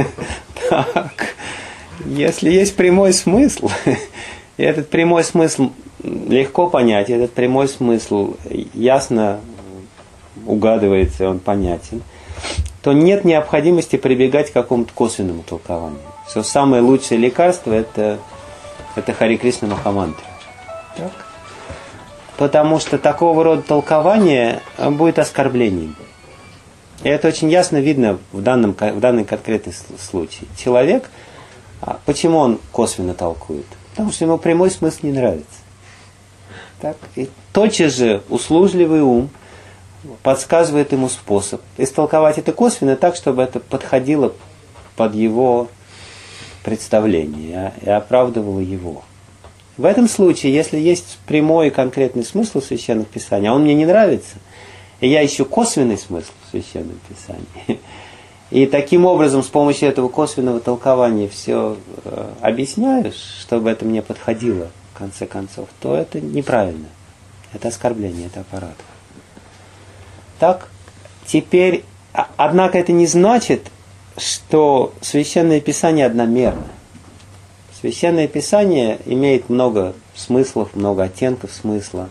Так, если есть прямой смысл, и этот прямой смысл легко понять, этот прямой смысл ясно угадывается, он понятен, то нет необходимости прибегать к какому-то косвенному толкованию. Что самое лучшее лекарство это, это Хари Кришна Махамантра. Так? Потому что такого рода толкование будет оскорблением. И это очень ясно видно в данном, в данном конкретном случае. Человек, почему он косвенно толкует? Потому что ему прямой смысл не нравится. Так? И тотчас же услужливый ум подсказывает ему способ истолковать это косвенно так, чтобы это подходило под его представление и оправдывало его. В этом случае, если есть прямой и конкретный смысл в Священных Писаниях, а он мне не нравится, и я ищу косвенный смысл в Священном Писании, и таким образом с помощью этого косвенного толкования все э, объясняю, чтобы это мне подходило в конце концов, то это неправильно. Это оскорбление, это аппарат. Так, теперь, однако это не значит, что Священное Писание одномерно. Священное Писание имеет много смыслов, много оттенков смысла.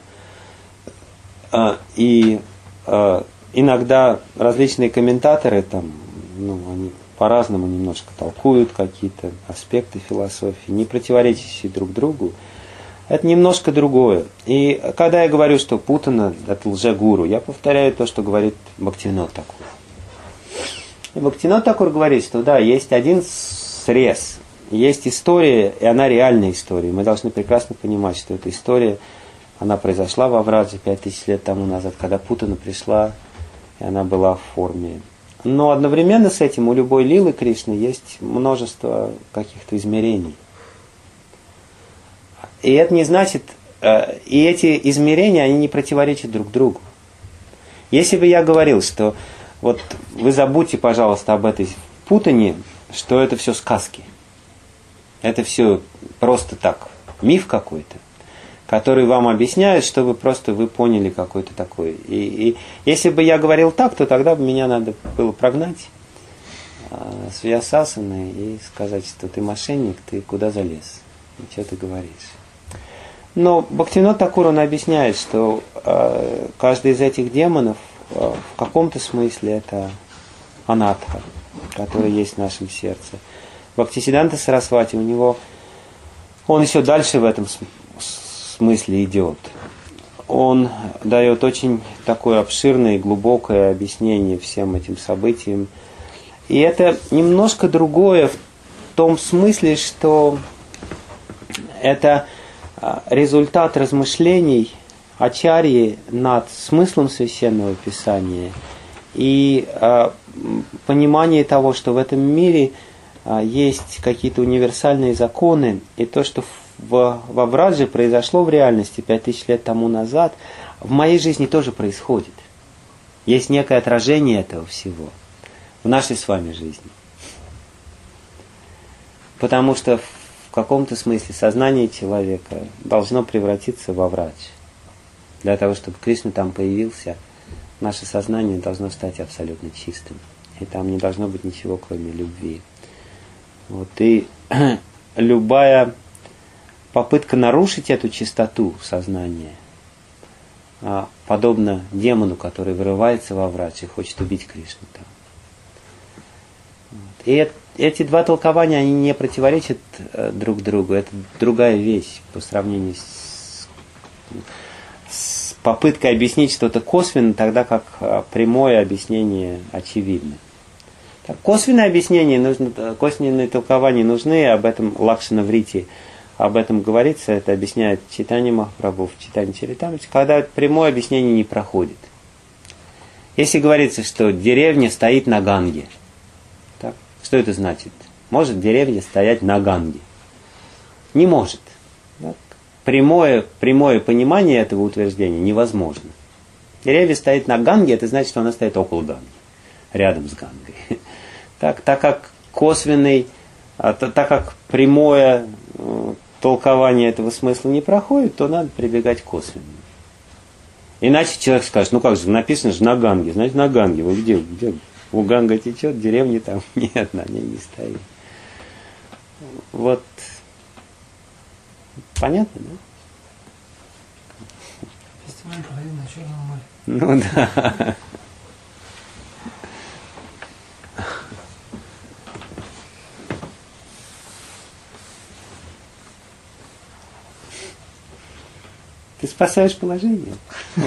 И иногда различные комментаторы там, ну, они по-разному немножко толкуют какие-то аспекты философии, не противоречащие друг другу. Это немножко другое. И когда я говорю, что Путана – это лжегуру, я повторяю то, что говорит Бхактивинод Такур. И Бхактивинод Такур говорит, что да, есть один срез, есть история, и она реальная история. Мы должны прекрасно понимать, что эта история, она произошла во Враджи пять тысяч лет тому назад, когда Путана пришла, и она была в форме. Но одновременно с этим у любой лилы Кришны есть множество каких-то измерений. И это не значит, и эти измерения, они не противоречат друг другу. Если бы я говорил, что вот вы забудьте, пожалуйста, об этой путане, что это все сказки. Это все просто так, миф какой-то, который вам объясняет, чтобы просто вы поняли какой-то такой. И, и если бы я говорил так, то тогда бы меня надо было прогнать э, с Вьясасаны и сказать, что ты мошенник, ты куда залез, и что ты говоришь. Но Бхактивинод Такур, он объясняет, что э, каждый из этих демонов э, в каком-то смысле это анатха, который есть в нашем сердце. Бхактисиданта Сарасвати, у него, он еще дальше в этом смысле идет. Он дает очень такое обширное и глубокое объяснение всем этим событиям. И это немножко другое в том смысле, что это результат размышлений ачарьи над смыслом Священного Писания и э, понимание того, что в этом мире э, есть какие-то универсальные законы, и то, что в, во Враджи произошло в реальности пять тысяч лет тому назад, в моей жизни тоже происходит. Есть некое отражение этого всего в нашей с вами жизни. Потому что в каком-то смысле сознание человека должно превратиться во Враджи. Для того, чтобы Кришна там появился, наше сознание должно стать абсолютно чистым. И там не должно быть ничего, кроме любви. Вот. И любая попытка нарушить эту чистоту сознания, подобно демону, который вырывается во Враджи и хочет убить Кришну там. Вот. И это Эти два толкования, они не противоречат друг другу. Это другая вещь по сравнению с, с попыткой объяснить что-то косвенно, тогда как прямое объяснение очевидно. Так, косвенное объяснение, нужно, косвенные толкования нужны, об этом Лакшана Врити, об этом говорится, это объясняет Чайтанья Махапрабху в Чайтанья Чаритамрите, когда прямое объяснение не проходит. Если говорится, что деревня стоит на Ганге, что это значит? Может деревня стоять на Ганге? Не может. Так? Прямое, прямое понимание этого утверждения невозможно. Деревня стоит на Ганге, это значит, что она стоит около Ганги, рядом с Гангой. Так, так как косвенный, так как прямое толкование этого смысла не проходит, то надо прибегать к косвенному. Иначе человек скажет, ну как же, написано же на Ганге, значит на Ганге, вы где, где? У Ганга течет, деревни там нет, на ней не стоит. Вот. Понятно, да? Фестиваль проходил на Черном море. Ну да. Ты спасаешь положение.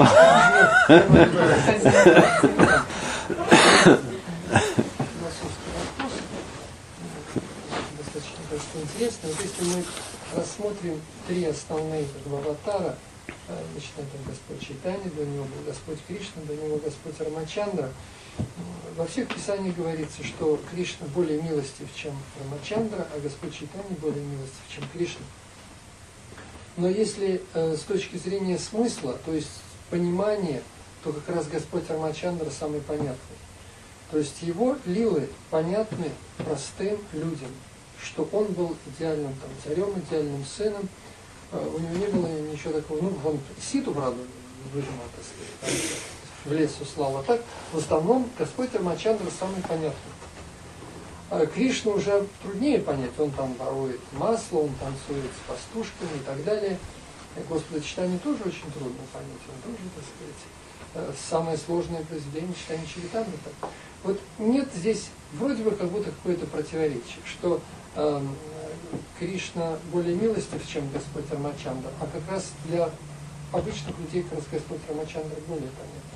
Интересно, вот если мы рассмотрим три основные как бы, аватара, начинаем там Господь Чайтанья, до него был Господь Кришна, до него Господь Рамачандра. Во всех писаниях говорится, что Кришна более милостив, чем Рамачандра, а Господь Чайтанья более милостив, чем Кришна. Но если э, с точки зрения смысла, то есть понимания, то как раз Господь Рамачандра самый понятный. То есть его лилы понятны простым людям, что он был идеальным там, царем, идеальным сыном, э, у него не было ничего такого, ну, он Ситу, правда, выжимал, так сказать, в лес услал, а так, в основном, Господь Рамачандра самый понятный. А Кришну уже труднее понять, он там ворует масло, он танцует с пастушками и так далее. Господа читание тоже очень трудно понять, он тоже, так сказать, самое сложное произведение читания Чаритамрита. Вот нет здесь вроде бы как будто какое-то противоречие, что э, Кришна более милостив, чем Господь Рамачандра, а как раз для обычных людей как раз Господь Рамачандра более понятен.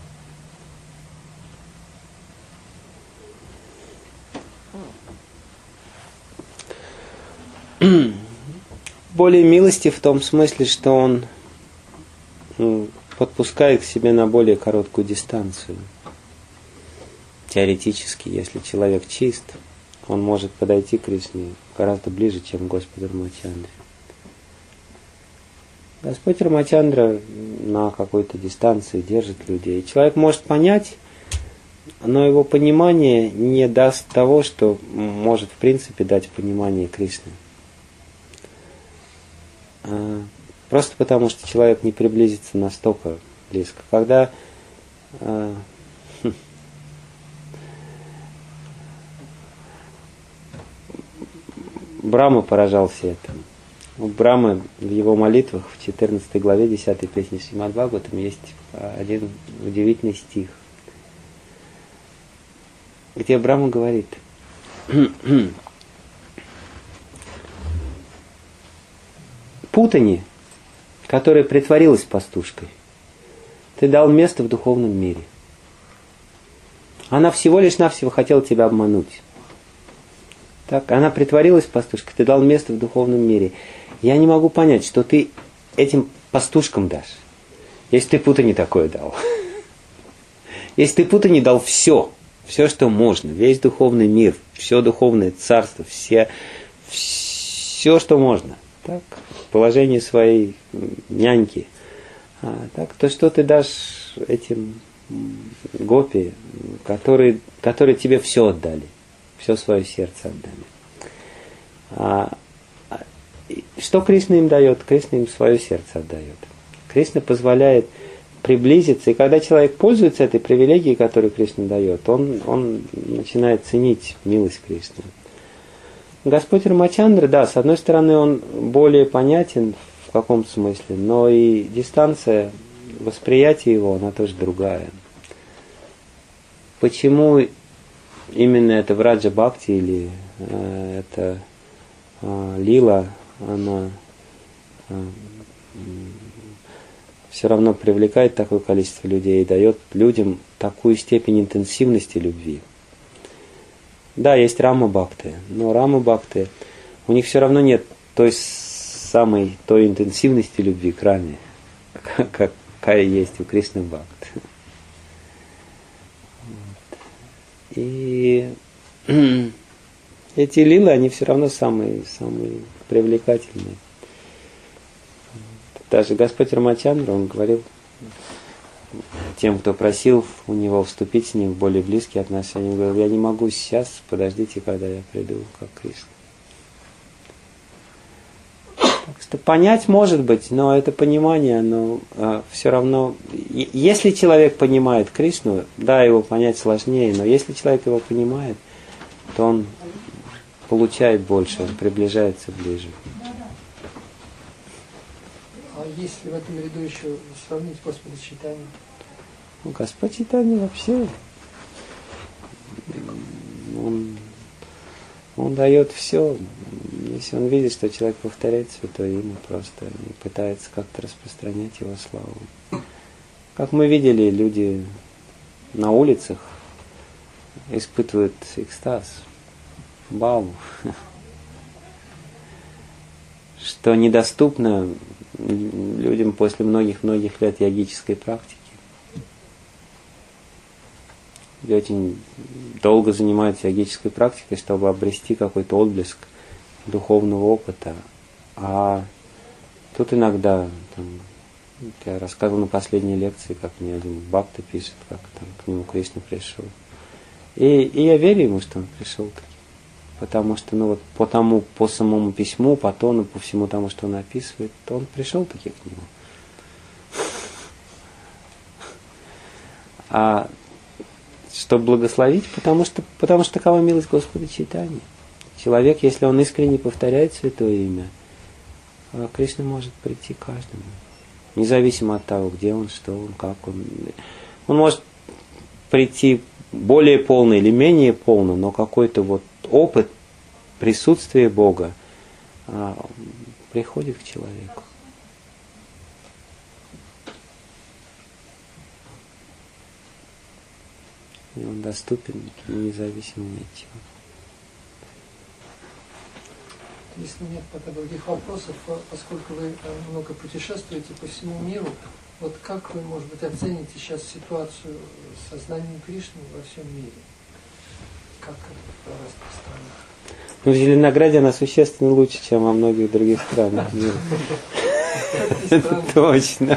Более милостив в том смысле, что он ну, подпускает к себе на более короткую дистанцию. Теоретически, если человек чист, он может подойти к Кришне гораздо ближе, чем Господу Рамачандре. Господь Рамачандра на какой-то дистанции держит людей. Человек может понять, но его понимание не даст того, что может в принципе дать понимание Кришны. Просто потому, что человек не приблизится настолько близко. Когда э, хм, Брахма поражался этому. У Брахмы в его молитвах в четырнадцатой главе десятой песни Шримад-Бхагаватам есть один удивительный стих, где Брахма говорит: путани, которая притворилась пастушкой, ты дал место в духовном мире. Она всего лишь навсего хотела тебя обмануть. Так, она притворилась пастушкой, ты дал место в духовном мире. Я не могу понять, что ты этим пастушкам дашь, если ты путани такое дал. Если ты путани дал все, все, что можно, весь духовный мир, все духовное царство, все, все, что можно. Так, положение своей няньки. А, так, то что ты дашь этим гопи, которые, которые тебе все отдали, все свое сердце отдали. А, что Кришна им дает? Кришна им свое сердце отдает. Кришна позволяет приблизиться, и когда человек пользуется этой привилегией, которую Кришна дает, он, он начинает ценить милость Кришны. Господь Рамачандра, да, с одной стороны, он более понятен в каком-то смысле, но и дистанция восприятия его, она тоже другая. Почему именно это Враджа Бхакти или э, это э, Лила, она э, все равно привлекает такое количество людей и дает людям такую степень интенсивности любви. Да, есть Рама Бхакты, но Рама Бхакты, у них все равно нет той самой, той интенсивности любви к Раме, какая есть у Кришны Бхакты. И эти лилы, они все равно самые, самые привлекательные. Даже Господь Рамачандра, он говорил тем, кто просил у него вступить с ним в более близкие отношения, он говорил: я не могу сейчас, подождите, когда я приду, как Кришна. Так что понять может быть, но это понимание, оно а, все равно, если человек понимает Кришну, да, его понять сложнее, но если человек его понимает, то он получает больше, он приближается ближе. А если в этом ряду еще сравнить Господа Чайтанью? Ну, Господь Чайтанья вообще, он, он дает все. Если он видит, что человек повторяет Святое Имя просто и пытается как-то распространять его славу. Как мы видели, люди на улицах испытывают экстаз, бхаву, что недоступно людям после многих-многих лет йогической практики. Люди очень долго занимаются йогической практикой, чтобы обрести какой-то отблеск духовного опыта. А Тут иногда, там, я рассказывал на последней лекции, как мне один бхакта пишет, как там к нему Кришна пришел. И, и я верю ему, что он пришел таки. Потому что, ну вот, по тому, по самому письму, по тону, по всему тому, что он описывает, то он пришел таки к нему. А что благословить? Потому что, потому что такова милость Господа Чайтаньи. Человек, если он искренне повторяет святое имя, Кришна может прийти к каждому. Независимо от того, где он, что он, как он. Он может прийти более полно или менее полно, но какой-то вот опыт присутствия Бога а, приходит к человеку. И он доступен независимо ни от чего. Если нет пока других вопросов, поскольку вы много путешествуете по всему миру, вот как вы, может быть, оцените сейчас ситуацию с сознанием Кришны во всем мире? Как это в разных странах? Ну, в Зеленограде она существенно лучше, чем во многих других странах мира. Это точно.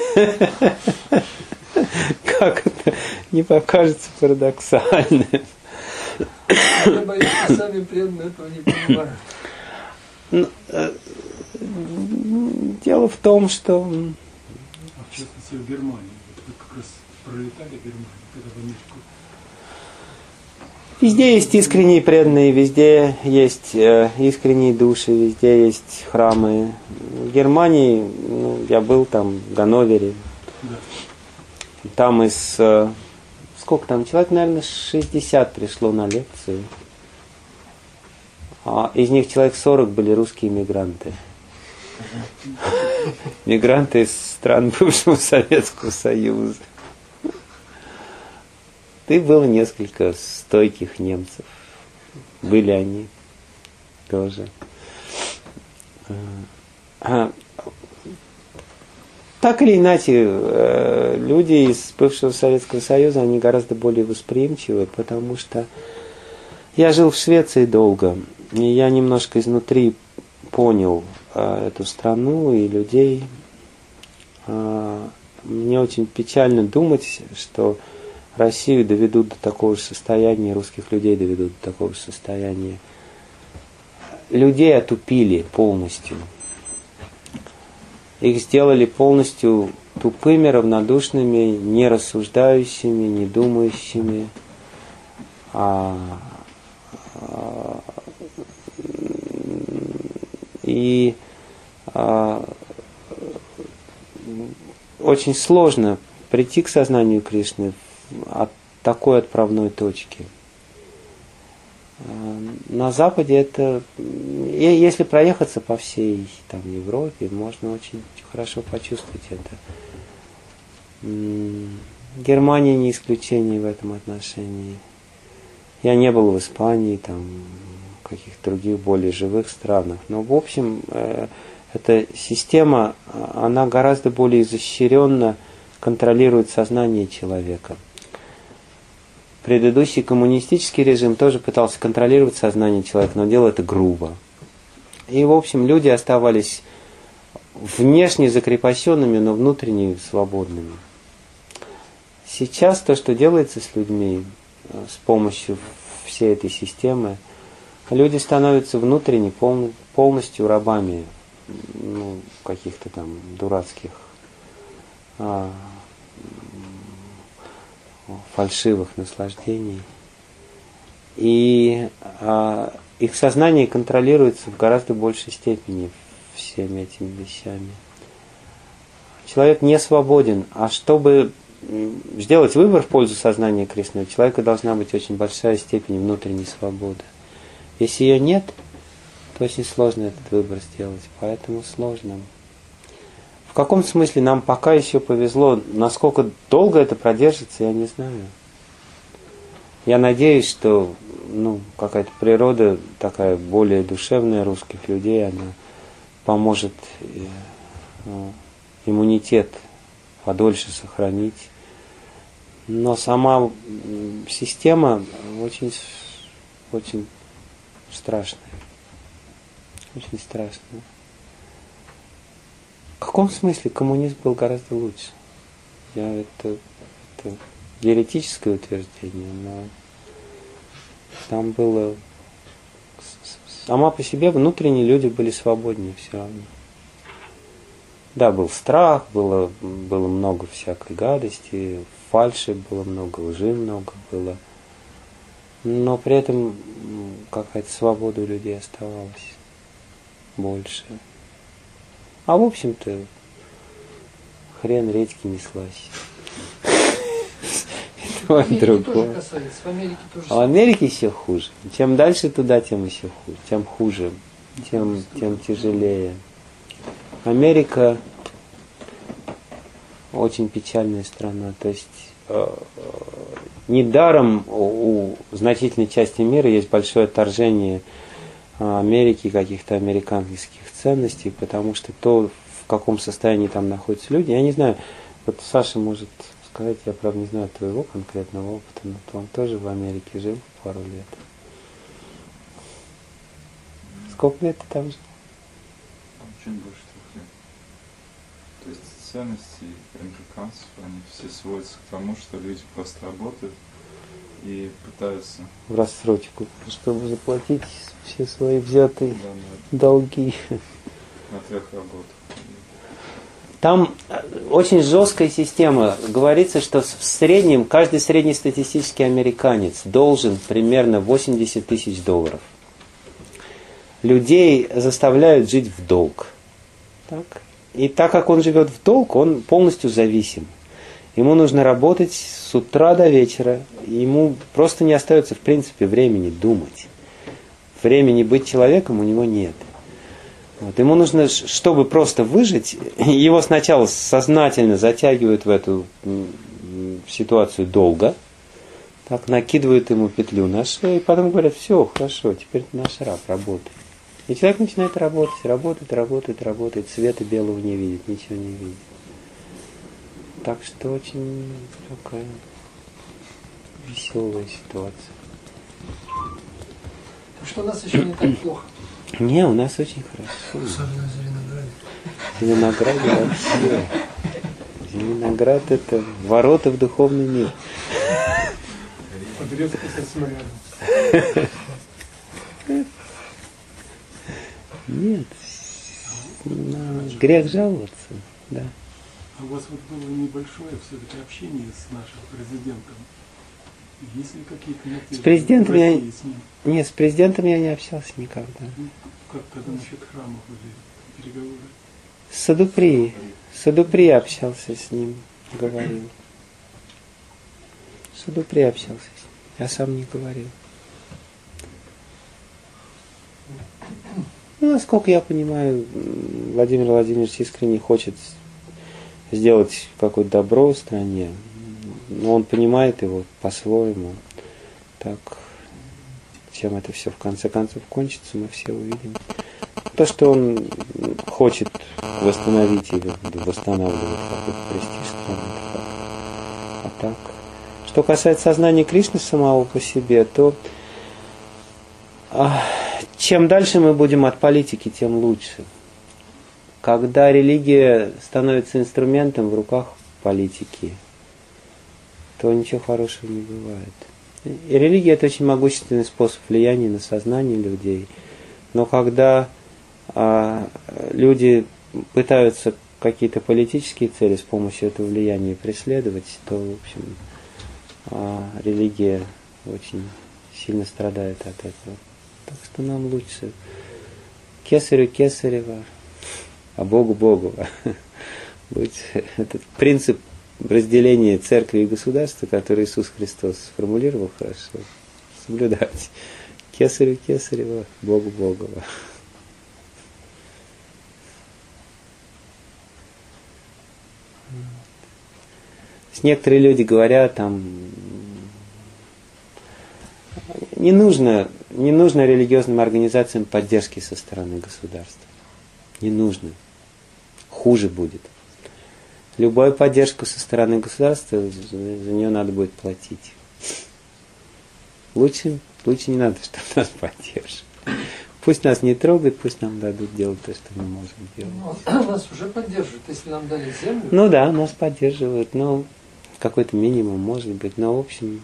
Как это не покажется парадоксальным? Я боюсь, что сами преданные этого не понимают. Дело в том, что... А в частности в Германии, вы как раз пролетали Германию, когда в Америку. Везде есть искренние преданные, везде есть э, искренние души, везде есть храмы. В Германии, ну, я был там, в Ганновере. Да. Там из... Э, сколько там? Человек, наверное, шестьдесят пришло на лекцию. А из них человек сорок были русские мигранты. Мигранты из стран бывшего Советского Союза. И было несколько стойких немцев. Были они тоже. Так или иначе, люди из бывшего Советского Союза, они гораздо более восприимчивы, потому что я жил в Швеции долго, и я немножко изнутри понял эту страну и людей. Мне очень печально думать, что Россию доведут до такого же состояния, русских людей доведут до такого же состояния. Людей отупили полностью. Их сделали полностью тупыми, равнодушными, не рассуждающими, не думающими. А, а, и а, очень сложно прийти к сознанию Кришны от такой отправной точки. На Западе это, если проехаться по всей там, Европе, можно очень хорошо почувствовать это. Германия не исключение в этом отношении. Я не был в Испании, там, в каких-то других более живых странах. Но в общем, эта система, она гораздо более изощренно контролирует сознание человека. Предыдущий коммунистический режим тоже пытался контролировать сознание человека, но делал это грубо. И, в общем, люди оставались внешне закрепощенными, но внутренне свободными. Сейчас то, что делается с людьми с помощью всей этой системы, люди становятся внутренне пол, полностью рабами ну, каких-то там дурацких а, фальшивых наслаждений. И а, их сознание контролируется в гораздо большей степени всеми этими вещами. Человек не свободен, а чтобы сделать выбор в пользу сознания Кришны, у человека должна быть очень большая степень внутренней свободы. Если ее нет, то очень сложно этот выбор сделать, поэтому сложно. В каком смысле нам пока еще повезло, насколько долго это продержится, я не знаю. Я надеюсь, что ну, какая-то природа такая более душевная русских людей, она поможет э, иммунитет подольше сохранить. Но сама система очень, очень страшная. Очень страшная. В каком смысле коммунизм был гораздо лучше? Я это, это еретическое утверждение, но там было сама по себе внутренние люди были свободнее все равно. Да, был страх, было, было много всякой гадости, фальши было много, лжи много было. Но при этом какая-то свобода у людей оставалась больше. А в общем-то, хрен редьки неслась. То и другое. В Америке тоже. А в Америке еще хуже. Чем дальше туда, тем еще хуже. Тем хуже, тем, тем тяжелее. Америка очень печальная страна. То есть э, недаром у, у значительной части мира есть большое отторжение Америки, каких-то американских ценностей, потому что то, в каком состоянии там находятся люди, я не знаю, вот Саша может сказать, я правда не знаю твоего конкретного опыта, но он тоже в Америке жил пару лет. Сколько лет ты там жил? Чуть больше трех лет. То есть ценности американцев, они все сводятся к тому, что люди просто работают и пытаются в рассрочку, чтобы заплатить все свои взятые да, да, долги. на трех работах. Там очень жесткая система. Говорится, что в среднем каждый среднестатистический американец должен примерно восемьдесят тысяч долларов. Людей заставляют жить в долг. Так? И так как он живет в долг, он полностью зависим. Ему нужно работать с утра до вечера. Ему просто не остается, в принципе, времени думать. Времени быть человеком у него нет. Вот. Ему нужно, чтобы просто выжить, его сначала сознательно затягивают в эту ситуацию долго, так накидывают ему петлю на шею, и потом говорят, все, хорошо, теперь ты наш раб, работай. И человек начинает работать, работает, работает, работает, света белого не видит, ничего не видит. Так что очень такая веселая ситуация. Что у нас еще не так плохо. Не, у нас очень хорошо. Особенно Зеленограде. Зеленограде вообще. Зеленоград — это ворота в духовный мир. Подрезка совсем рядом. Нет, на грех жаловаться, да. А у вас вот было небольшое все-таки общение с нашим президентом. Есть ли какие-то надежды С президентом в я... России с ним? Нет, с президентом я не общался никогда. Ну, как тогда насчет храмов были переговоры? С Садупри. Садупри общался с ним, говорил. Садупри общался с ним. Я сам не говорил. Ну, насколько я понимаю, Владимир Владимирович искренне хочет сделать какое-то добро в стране. Но он понимает его по-своему. Так, чем это все в конце концов кончится, мы все увидим. То, что он хочет восстановить или восстанавливать какой-то престиж страны, это факт. А так, что касается сознания Кришны самого по себе, то а, чем дальше мы будем от политики, тем лучше. Когда религия становится инструментом в руках политики, то ничего хорошего не бывает. И религия — это очень могущественный способ влияния на сознание людей. Но когда а, люди пытаются какие-то политические цели с помощью этого влияния преследовать, то, в общем, а, религия очень сильно страдает от этого. Так что нам лучше кесарю кесарева, а Богу Богова. Быть этот принцип разделения церкви и государства, который Иисус Христос сформулировал хорошо, соблюдать. Кесарю кесарева, Богу Богова. Некоторые люди говорят, там, не нужно, не нужно религиозным организациям поддержки со стороны государства. Не нужно. Хуже будет. Любую поддержку со стороны государства, за нее надо будет платить. Лучше, лучше не надо, чтобы нас поддерживали. Пусть нас не трогают, пусть нам дадут делать то, что мы можем делать. Но нас уже поддерживают, если нам дали землю. Ну да, нас поддерживают, но какой-то минимум может быть, но в общем...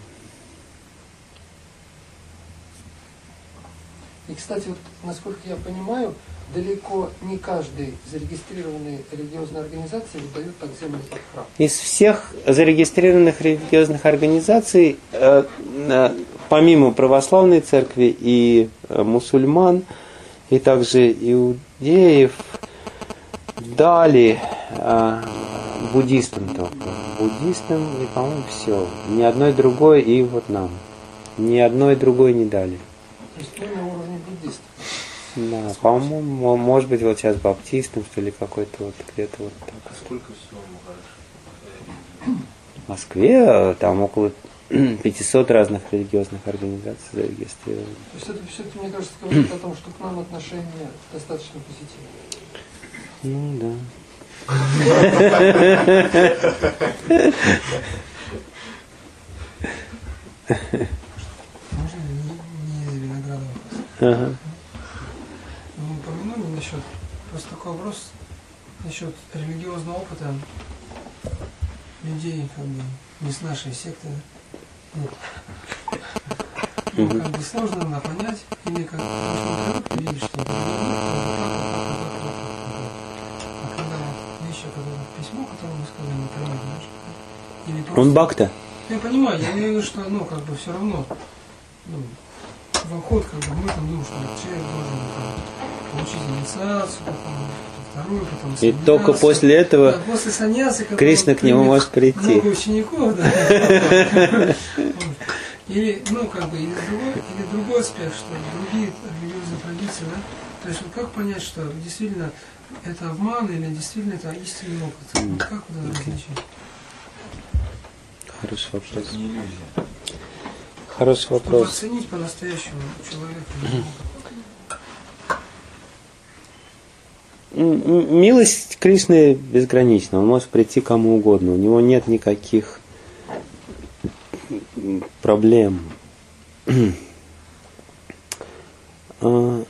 И, кстати, вот, насколько я понимаю, далеко не каждый зарегистрированный религиозной организации выдает так землю под храм. Из всех зарегистрированных религиозных организаций, э, э, помимо православной церкви и э, мусульман, и также иудеев, дали э, буддистам только. Буддистам и, по-моему, все. Ни одной другой и вот нам. Ни одной другой не дали. То есть мы на уровне буддистов. Да, по-моему, может быть, вот сейчас баптистам, что ли, какой-то вот где-то вот так. А сколько всего В Москве там около пятисот разных религиозных организаций зарегистрировано. То есть это все-таки, мне кажется, говорит о том, что к нам отношение достаточно позитивное. Ну да. Можно не, не Виноградова вопрос? Ага. Вы упомянули насчет, просто такой вопрос насчет религиозного опыта людей, как бы, не с нашей секты. Ну, ну, как бы сложно иногда понять, или как бы видишь, что это а когда вот вещи, которые письмо, которое мы сказали, например, знаешь, или просто... Он бхакта. Я понимаю, я имею в виду, что, ну, как бы все равно, ну, вход, как бы, мы там думаем, что человек должен там, получить инициацию, потом вторую, потом И саньясу. только после этого Да, после саньясы, когда Кришна он к нему примет может прийти. много учеников, да. Или, ну, как бы, или другой, или другой аспект, что другие религиозные традиции, да, то есть вот как понять, что действительно это обман или действительно это истинный опыт? Вот как вот это различить? Хороший вопрос. Это не иллюзия. Хороший Чтобы вопрос. оценить по-настоящему человека. М- м- Милость Кришны безгранична. Он может прийти кому угодно. У него нет никаких проблем. А,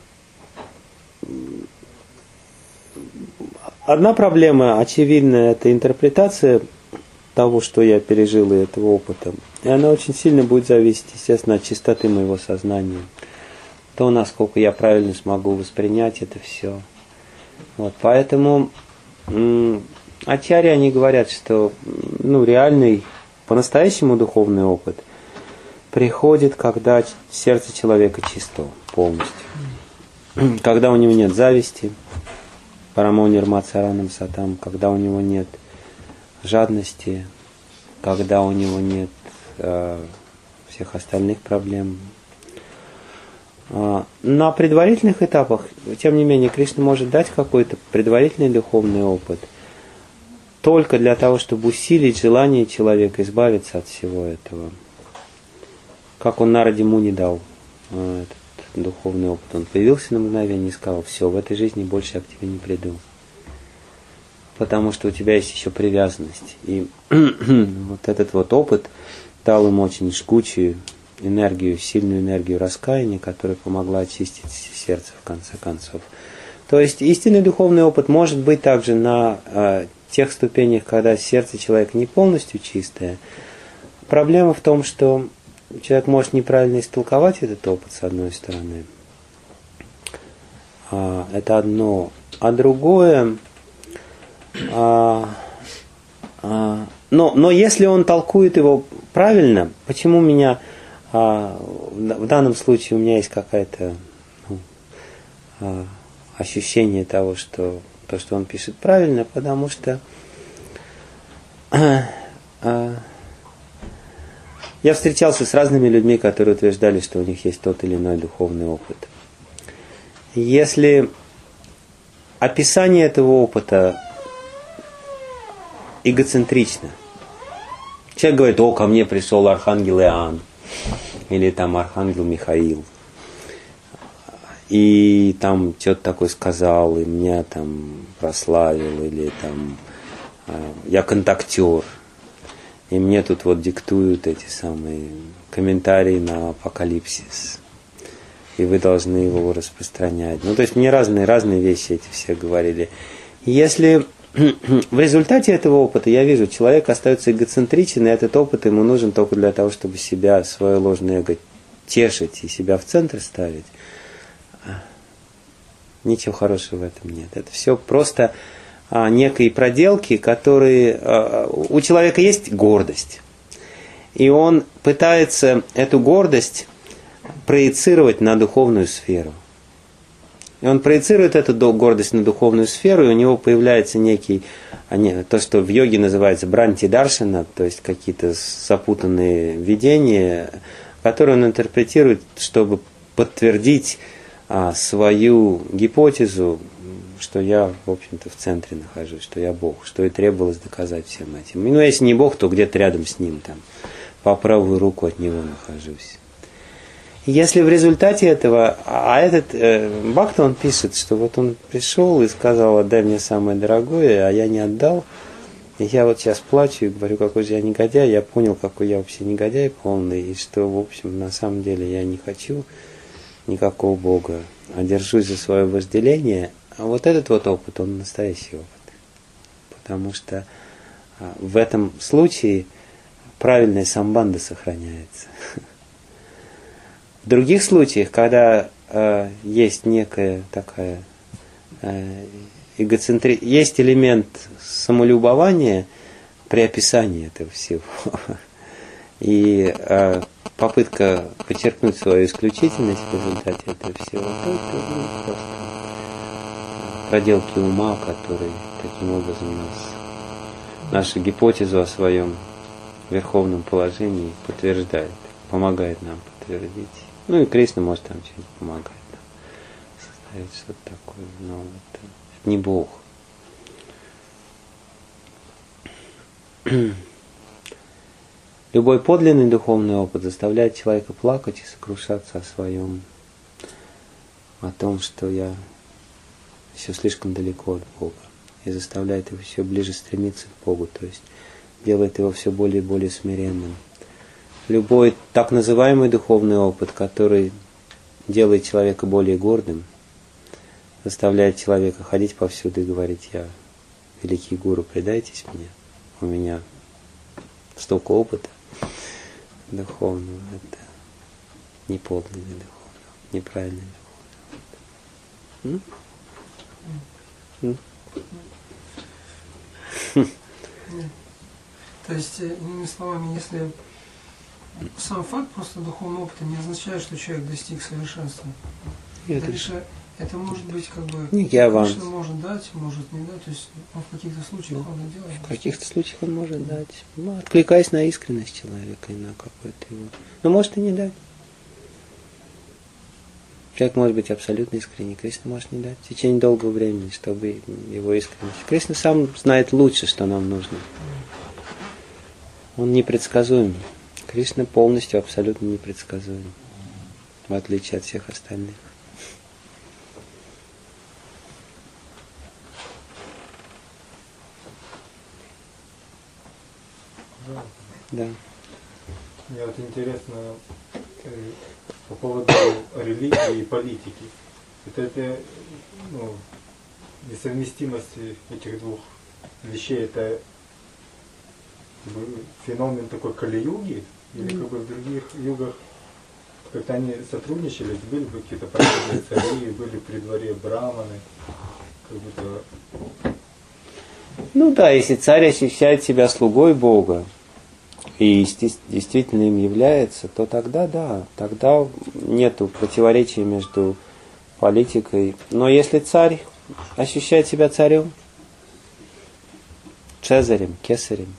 Одна проблема очевидная — это интерпретация того, что я пережил, и этого опыта. И она очень сильно будет зависеть, естественно, от чистоты моего сознания. То, насколько я правильно смогу воспринять это все. Вот, поэтому м- ачарьи, они говорят, что ну, реальный, по-настоящему духовный опыт приходит, когда сердце человека чисто полностью. Когда у него нет зависти, парамо нирмацаранам сатам, когда у него нет жадности, когда у него нет э, всех остальных проблем. А, на предварительных этапах, тем не менее, Кришна может дать какой-то предварительный духовный опыт только для того, чтобы усилить желание человека избавиться от всего этого. Как он Нараде Муни дал э, этот духовный опыт. Он появился на мгновение и сказал: все, в этой жизни больше я к тебе не приду. Потому что у тебя есть еще привязанность. И вот этот вот опыт дал ему очень жгучую энергию, сильную энергию раскаяния, которая помогла очистить сердце в конце концов. То есть истинный духовный опыт может быть также на э, тех ступенях, когда сердце человека не полностью чистое. Проблема в том, что человек может неправильно истолковать этот опыт, с одной стороны. А, это одно. А другое... А, а, но, но если он толкует его правильно, почему у меня а, в данном случае у меня есть какое-то ну, а, ощущение того, что то, что он пишет правильно, потому что а, а, я встречался с разными людьми, которые утверждали, что у них есть тот или иной духовный опыт. Если описание этого опыта эгоцентрично. Человек говорит: о, ко мне пришел архангел Иоанн, или там архангел Михаил, и там что-то такое сказал, и меня там прославил, или там я контактер, и мне тут вот диктуют эти самые комментарии на апокалипсис. и вы должны его распространять. Ну, то есть мне разные, разные вещи эти все говорили. Если в результате этого опыта, я вижу, человек остается эгоцентричен, и этот опыт ему нужен только для того, чтобы себя, свое ложное эго тешить и себя в центр ставить. Ничего хорошего в этом нет. Это все просто а, некие проделки, которые... А, у человека есть гордость. И он пытается эту гордость проецировать на духовную сферу. И он проецирует эту гордость на духовную сферу, и у него появляется некий, то, что в йоге называется бранти даршана, то есть какие-то запутанные видения, которые он интерпретирует, чтобы подтвердить а, свою гипотезу, что я, в общем-то, в центре нахожусь, что я Бог, что и требовалось доказать всем этим. Ну, если не Бог, то где-то рядом с Ним, там, по правую руку от Него нахожусь. Если в результате этого, а этот э, Бхакта, он пишет, что вот он пришел и сказал: отдай мне самое дорогое, а я не отдал. И я вот сейчас плачу и говорю, какой же я негодяй. Я понял, какой я вообще негодяй полный, и что, в общем, на самом деле я не хочу никакого Бога, а держусь за свое вожделение. А вот этот вот опыт, он настоящий опыт. Потому что а, в этом случае правильная самбанда сохраняется. В других случаях, когда э, есть некая такая э, эгоцентри... есть элемент самолюбования при описании этого всего, и э, попытка подчеркнуть свою исключительность в результате этого всего, то это ну, просто проделки ума, которые таким образом нас, нашу гипотезу о своем верховном положении подтверждает, помогает нам подтвердить. Ну и Кришна может там что-нибудь помогать, там, составить что-то такое, но это не Бог. Любой подлинный духовный опыт заставляет человека плакать и сокрушаться о своем, о том, что я еще слишком далеко от Бога, и заставляет его все ближе стремиться к Богу, то есть делает его все более и более смиренным. Любой так называемый духовный опыт, который делает человека более гордым, заставляет человека ходить повсюду и говорить: я великий гуру, предайтесь мне, у меня столько опыта духовного, это не подлинный духовный, неправильный духовный опыт. То есть, иными словами, если сам факт просто духовного опыта не означает, что человек достиг совершенства. Нет, это, лишь, это может быть как бы... Я вам... Конечно, может дать, может не дать. То есть он в каких-то случаях он и делает. В каких-то случаях он может дать. Ну, откликаясь на искренность человека и на какой-то его... Но может и не дать. Человек может быть абсолютно искренний, Кришна может не дать в течение долгого времени, чтобы его искренность. Кришна сам знает лучше, что нам нужно. Он непредсказуем. Кришна полностью, абсолютно непредсказуем, в отличие от всех остальных. Да. Да. Мне вот интересно э, по поводу религии и политики. Это, это ну, несовместимость этих двух вещей, это феномен такой Кали-юги, или как бы в других югах как-то они сотрудничали, были бы какие-то полезные цари, были при дворе браманы, как будто... Ну да, если царь ощущает себя слугой Бога и действительно им является, то тогда да, тогда нету противоречия между политикой. Но если царь ощущает себя царем, цезарем, кесарем,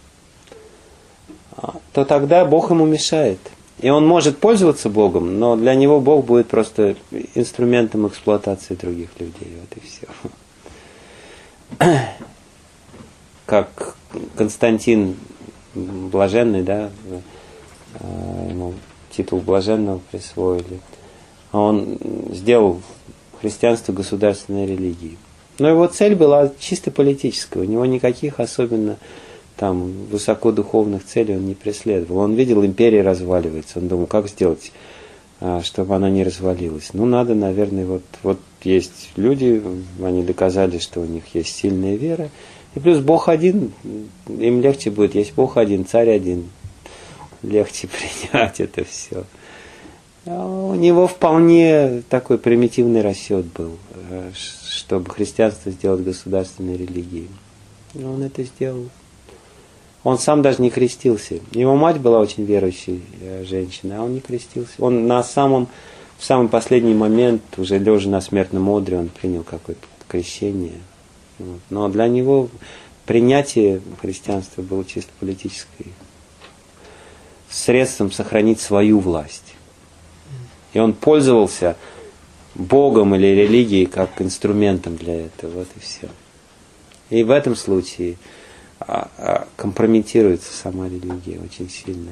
то тогда Бог ему мешает. И он может пользоваться Богом, но для него Бог будет просто инструментом эксплуатации других людей. Вот и все. Как Константин Блаженный, да, ему титул Блаженного присвоили. Он сделал христианство государственной религией. Но его цель была чисто политическая. У него никаких особенно там высокодуховных целей он не преследовал. Он видел, империя разваливается. Он думал, как сделать чтобы она не развалилась. Ну, надо, наверное, вот, вот есть люди, они доказали, что у них есть сильная вера. И плюс Бог один, им легче будет, есть Бог один, царь один. Легче принять это все. У него вполне такой примитивный расчет был, чтобы христианство сделать государственной религией. И он это сделал. Он сам даже не крестился. Его мать была очень верующей женщиной, а он не крестился. Он на самом, в самый последний момент, уже лежа на смертном одре, он принял какое-то крещение. Вот. Но для него принятие христианства было чисто политическое средством сохранить свою власть. И он пользовался Богом или религией как инструментом для этого. Вот и все. И в этом случае компрометируется сама религия очень сильно.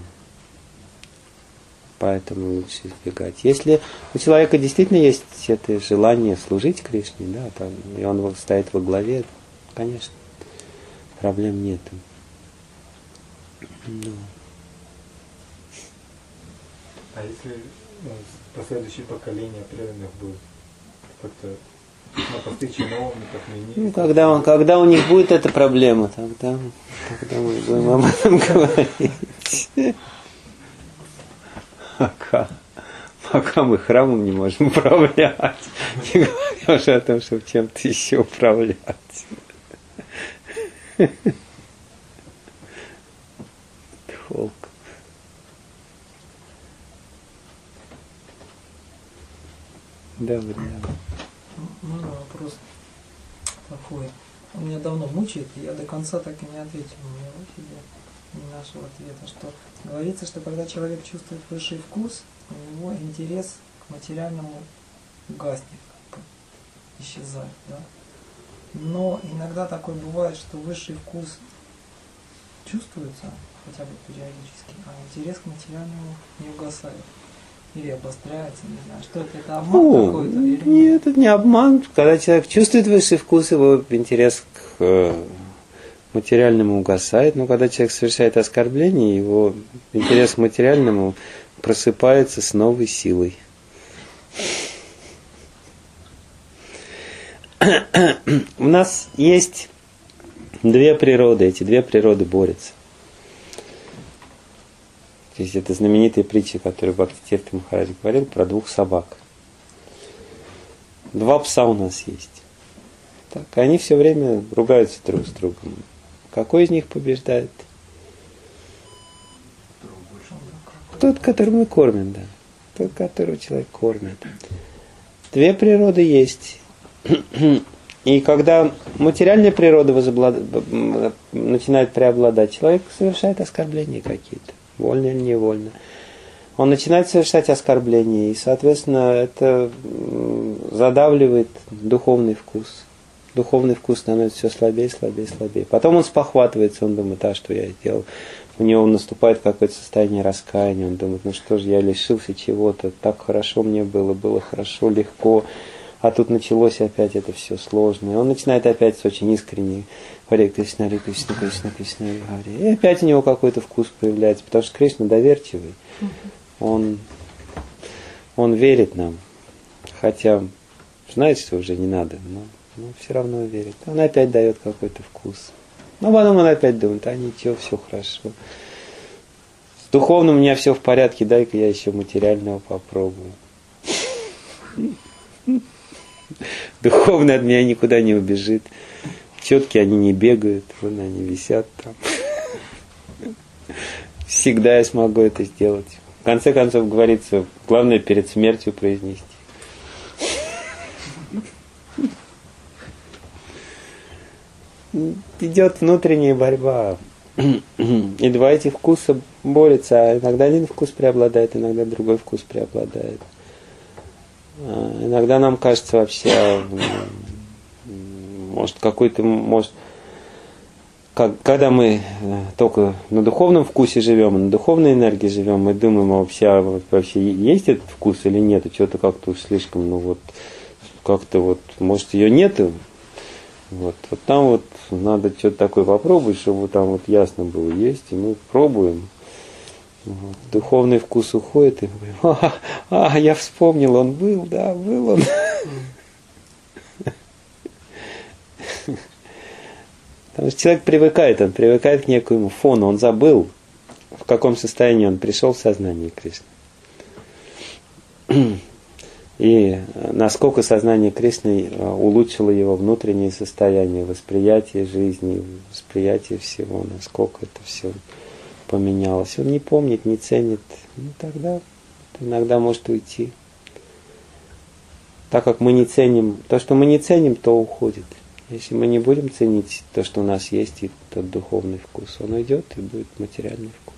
Поэтому лучше избегать. Если у человека действительно есть это желание служить Кришне, да, там, и он стоит во главе, конечно, проблем нету. Но. А если ну, последующие поколения преданных будут как-то на посты чиновников, министров? Ну, когда, он, когда у них будет эта проблема, тогда, тогда мы будем об этом говорить. Пока, пока мы храмом не можем управлять, не говоря уже о том, чтобы чем-то еще управлять. Толк. Да, да. Можно вопрос такой? Он меня давно мучает, и я до конца так и не ответил на него себе, не нашел ответа, что говорится, что когда человек чувствует высший вкус, у него интерес к материальному гаснет, как бы исчезает, да? Но иногда такое бывает, что высший вкус чувствуется, хотя бы периодически, а интерес к материальному не угасает. Или обостряется, не знаю, что это, это обман О, какой-то? Или нет? Нет, это не обман. Когда человек чувствует высший вкус, его интерес к э, материальному угасает. Но когда человек совершает оскорбление, его интерес к материальному просыпается с новой силой. У нас есть две природы, эти две природы борются. То есть это знаменитая притча, которую Бхактитиртха Махарадж говорил про двух собак. Два пса у нас есть. Так, они все время ругаются друг с другом. Какой из них побеждает? Тот, которого мы кормим, да. Тот, которого человек кормит. Две природы есть. И когда материальная природа возоблад... начинает преобладать, человек совершает оскорбления какие-то. Вольно или невольно. Он начинает совершать оскорбления, и, соответственно, это задавливает духовный вкус. Духовный вкус становится все слабее, слабее, слабее. Потом он спохватывается, он думает, а что я сделал? У него наступает какое-то состояние раскаяния, он думает, ну что же, я лишился чего-то, так хорошо мне было, было хорошо, легко, а тут началось опять это все сложно. И он начинает опять очень искренне Харе Кришна, Харе Кришна, Кришна, Кришна, Харе. И опять у него какой-то вкус появляется, потому что Кришна доверчивый. Он, он верит нам, хотя знает, что уже не надо, но, но все равно верит. Он опять дает какой-то вкус. Но потом он опять думает, а ничего, все хорошо. С духовным у меня все в порядке, дай-ка я еще материального попробую. Духовный от меня никуда не убежит. Четки они не бегают, вон они висят там. Всегда я смогу это сделать. В конце концов, говорится, главное перед смертью произнести. Идет внутренняя борьба. И два этих вкуса борются, а иногда один вкус преобладает, иногда другой вкус преобладает. Иногда нам кажется вообще, может какой-то, может, как, когда мы только на духовном вкусе живем, на духовной энергии живем, мы думаем, вообще, вообще есть этот вкус или нет, что-то как-то уж слишком, ну вот, как-то вот, может ее нету, вот, вот там вот надо что-то такое попробовать, чтобы там вот ясно было, есть, и мы пробуем. Вот. Духовный вкус уходит, и мы говорим, а, а, я вспомнил, он был, да, был он. Потому что человек привыкает, он привыкает к некоему фону, он забыл, в каком состоянии он пришел в сознание Кришны. И насколько сознание Кришны улучшило его внутреннее состояние, восприятие жизни, восприятие всего, насколько это все поменялось. Он не помнит, не ценит, ну тогда иногда может уйти. Так как мы не ценим, то, что мы не ценим, то уходит. Если мы не будем ценить то, что у нас есть, и тот духовный вкус, он уйдет, и будет материальный вкус.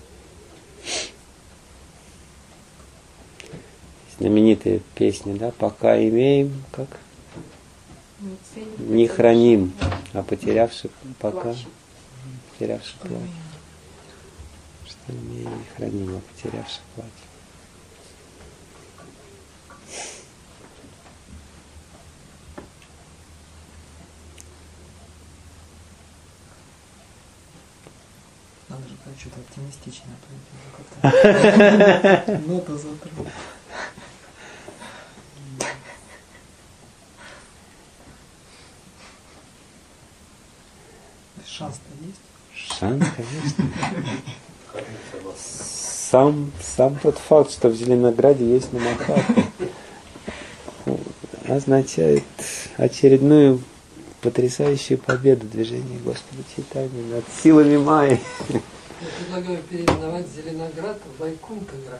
Знаменитая песня, да, пока имеем, как? Не, ценим, не храним, а потерявши пока, потерявши платье. Что имеем, не храним, а потерявши платье. Надо же так что-то оптимистичное пойти. Нота завтра. Шанс-то есть? Шанс, конечно. Сам, сам тот факт, что в Зеленограде есть Намахата, означает очередную потрясающую победу движения Господа Чайтаньи над силами Майи. Я предлагаю переименовать Зеленоград в Вайкунтхаград.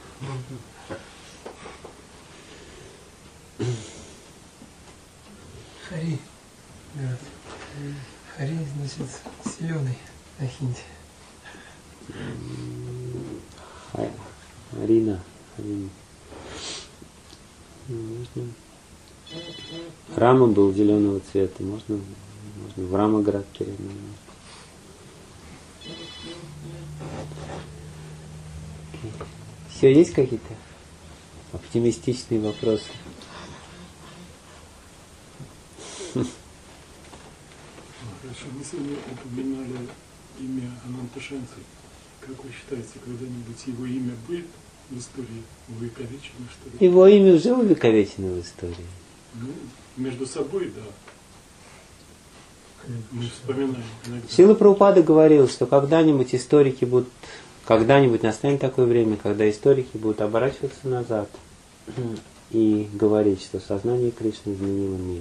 Хари. Да. Хари, значит, зеленый на хинди. Арина. Арина. Можно. Рама был зеленого цвета. Можно, можно в Рамаград переименовать. Все, есть какие-то оптимистичные вопросы? Хорошо, мы сегодня упоминали имя Ананташенцы. Как вы считаете, когда-нибудь его имя будет в истории увековечено, что ли? Его имя уже увековечено в истории. Ну, между собой, да. Мы вспоминаем иногда. Шрила Прабхупада говорил, что когда-нибудь историки будут, когда-нибудь настанет такое время, когда историки будут оборачиваться назад и говорить, что сознание Кришны изменило мир.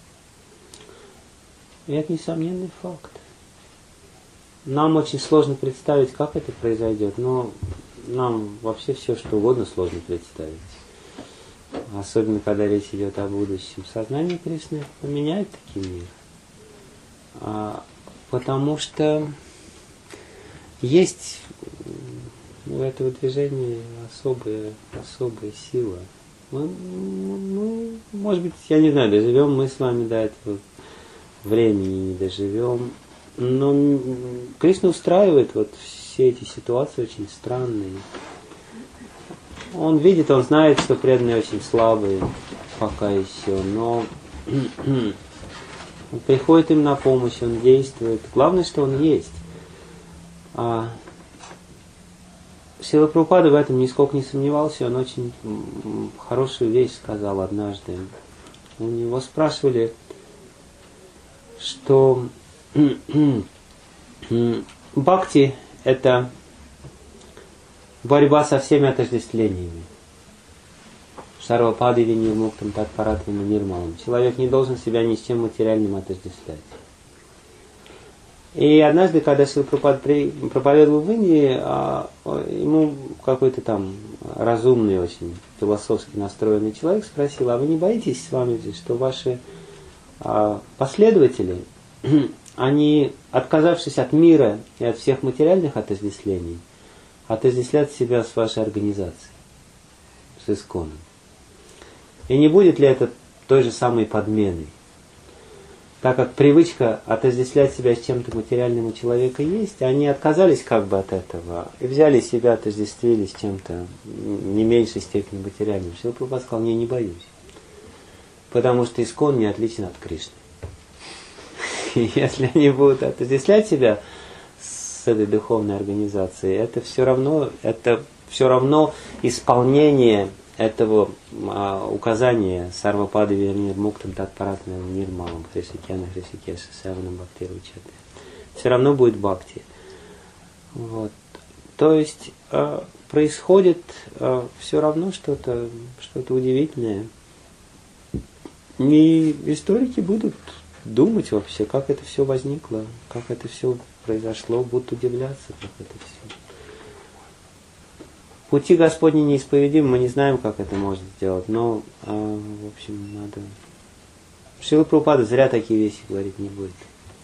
И это несомненный факт. Нам очень сложно представить, как это произойдет, но нам вообще все, что угодно, сложно представить. Особенно, когда речь идет о будущем. Сознание Кришны поменяет таки мир. А, потому что есть у этого движения особая, особая сила. Мы, мы, может быть, я не знаю, доживем мы с вами до этого времени, не доживем. Но Кришна устраивает вот все эти ситуации очень странные. Он видит, он знает, что преданные очень слабые пока еще, но он приходит им на помощь, он действует. Главное, что он есть. А Шрила Прабхупада в этом нисколько не сомневался, он очень хорошую вещь сказал однажды. У него спрашивали, что бхакти – это борьба со всеми отождествлениями. Сарвапады виньямуктам татпаратвам нирмалам. Человек не должен себя ни с чем материальным отождествлять. И однажды, когда Шрила Прабхупада проповедовал в Индии, ему какой-то там разумный, очень философски настроенный человек спросил: а вы не боитесь, Свамиджи, что ваши последователи, они, отказавшись от мира и от всех материальных отождествлений, отождествлят себя с вашей организацией, с Исконом? И не будет ли это той же самой подменой? Так как привычка отождествлять себя с чем-то материальным у человека есть, они отказались как бы от этого и взяли себя, отождествили с чем-то не меньшей степени материальным. Шрила Прабхупада сказал: не, не боюсь. Потому что Искон не отличен от Кришны. И если они будут отождествлять себя с с этой духовной организацией, это все равно, это все равно исполнение этого а, указания Сарвапады Вернир Муктам Татпаратнам Нирмалам Хрисикяна Хрисикеша Саванам Бхактиру Чаты. Все равно будет бхакти. Вот. То есть а, происходит а, все равно что-то, что-то удивительное. И историки будут думать вообще, как это все возникло, как это все произошло, будут удивляться, как это все. Пути Господни неисповедимы, мы не знаем, как это можно сделать, но, а, в общем, надо... Шрила Прабхупада зря такие вещи говорить не будет.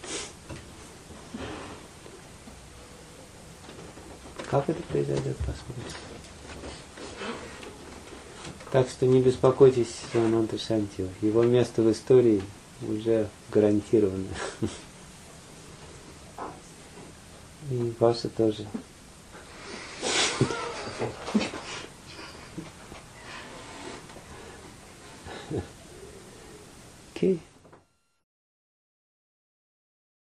Как это произойдет, посмотрим. Так что не беспокойтесь за Ананта Шанти. Его место в истории уже гарантировано. И ваше тоже. Окей. Okay.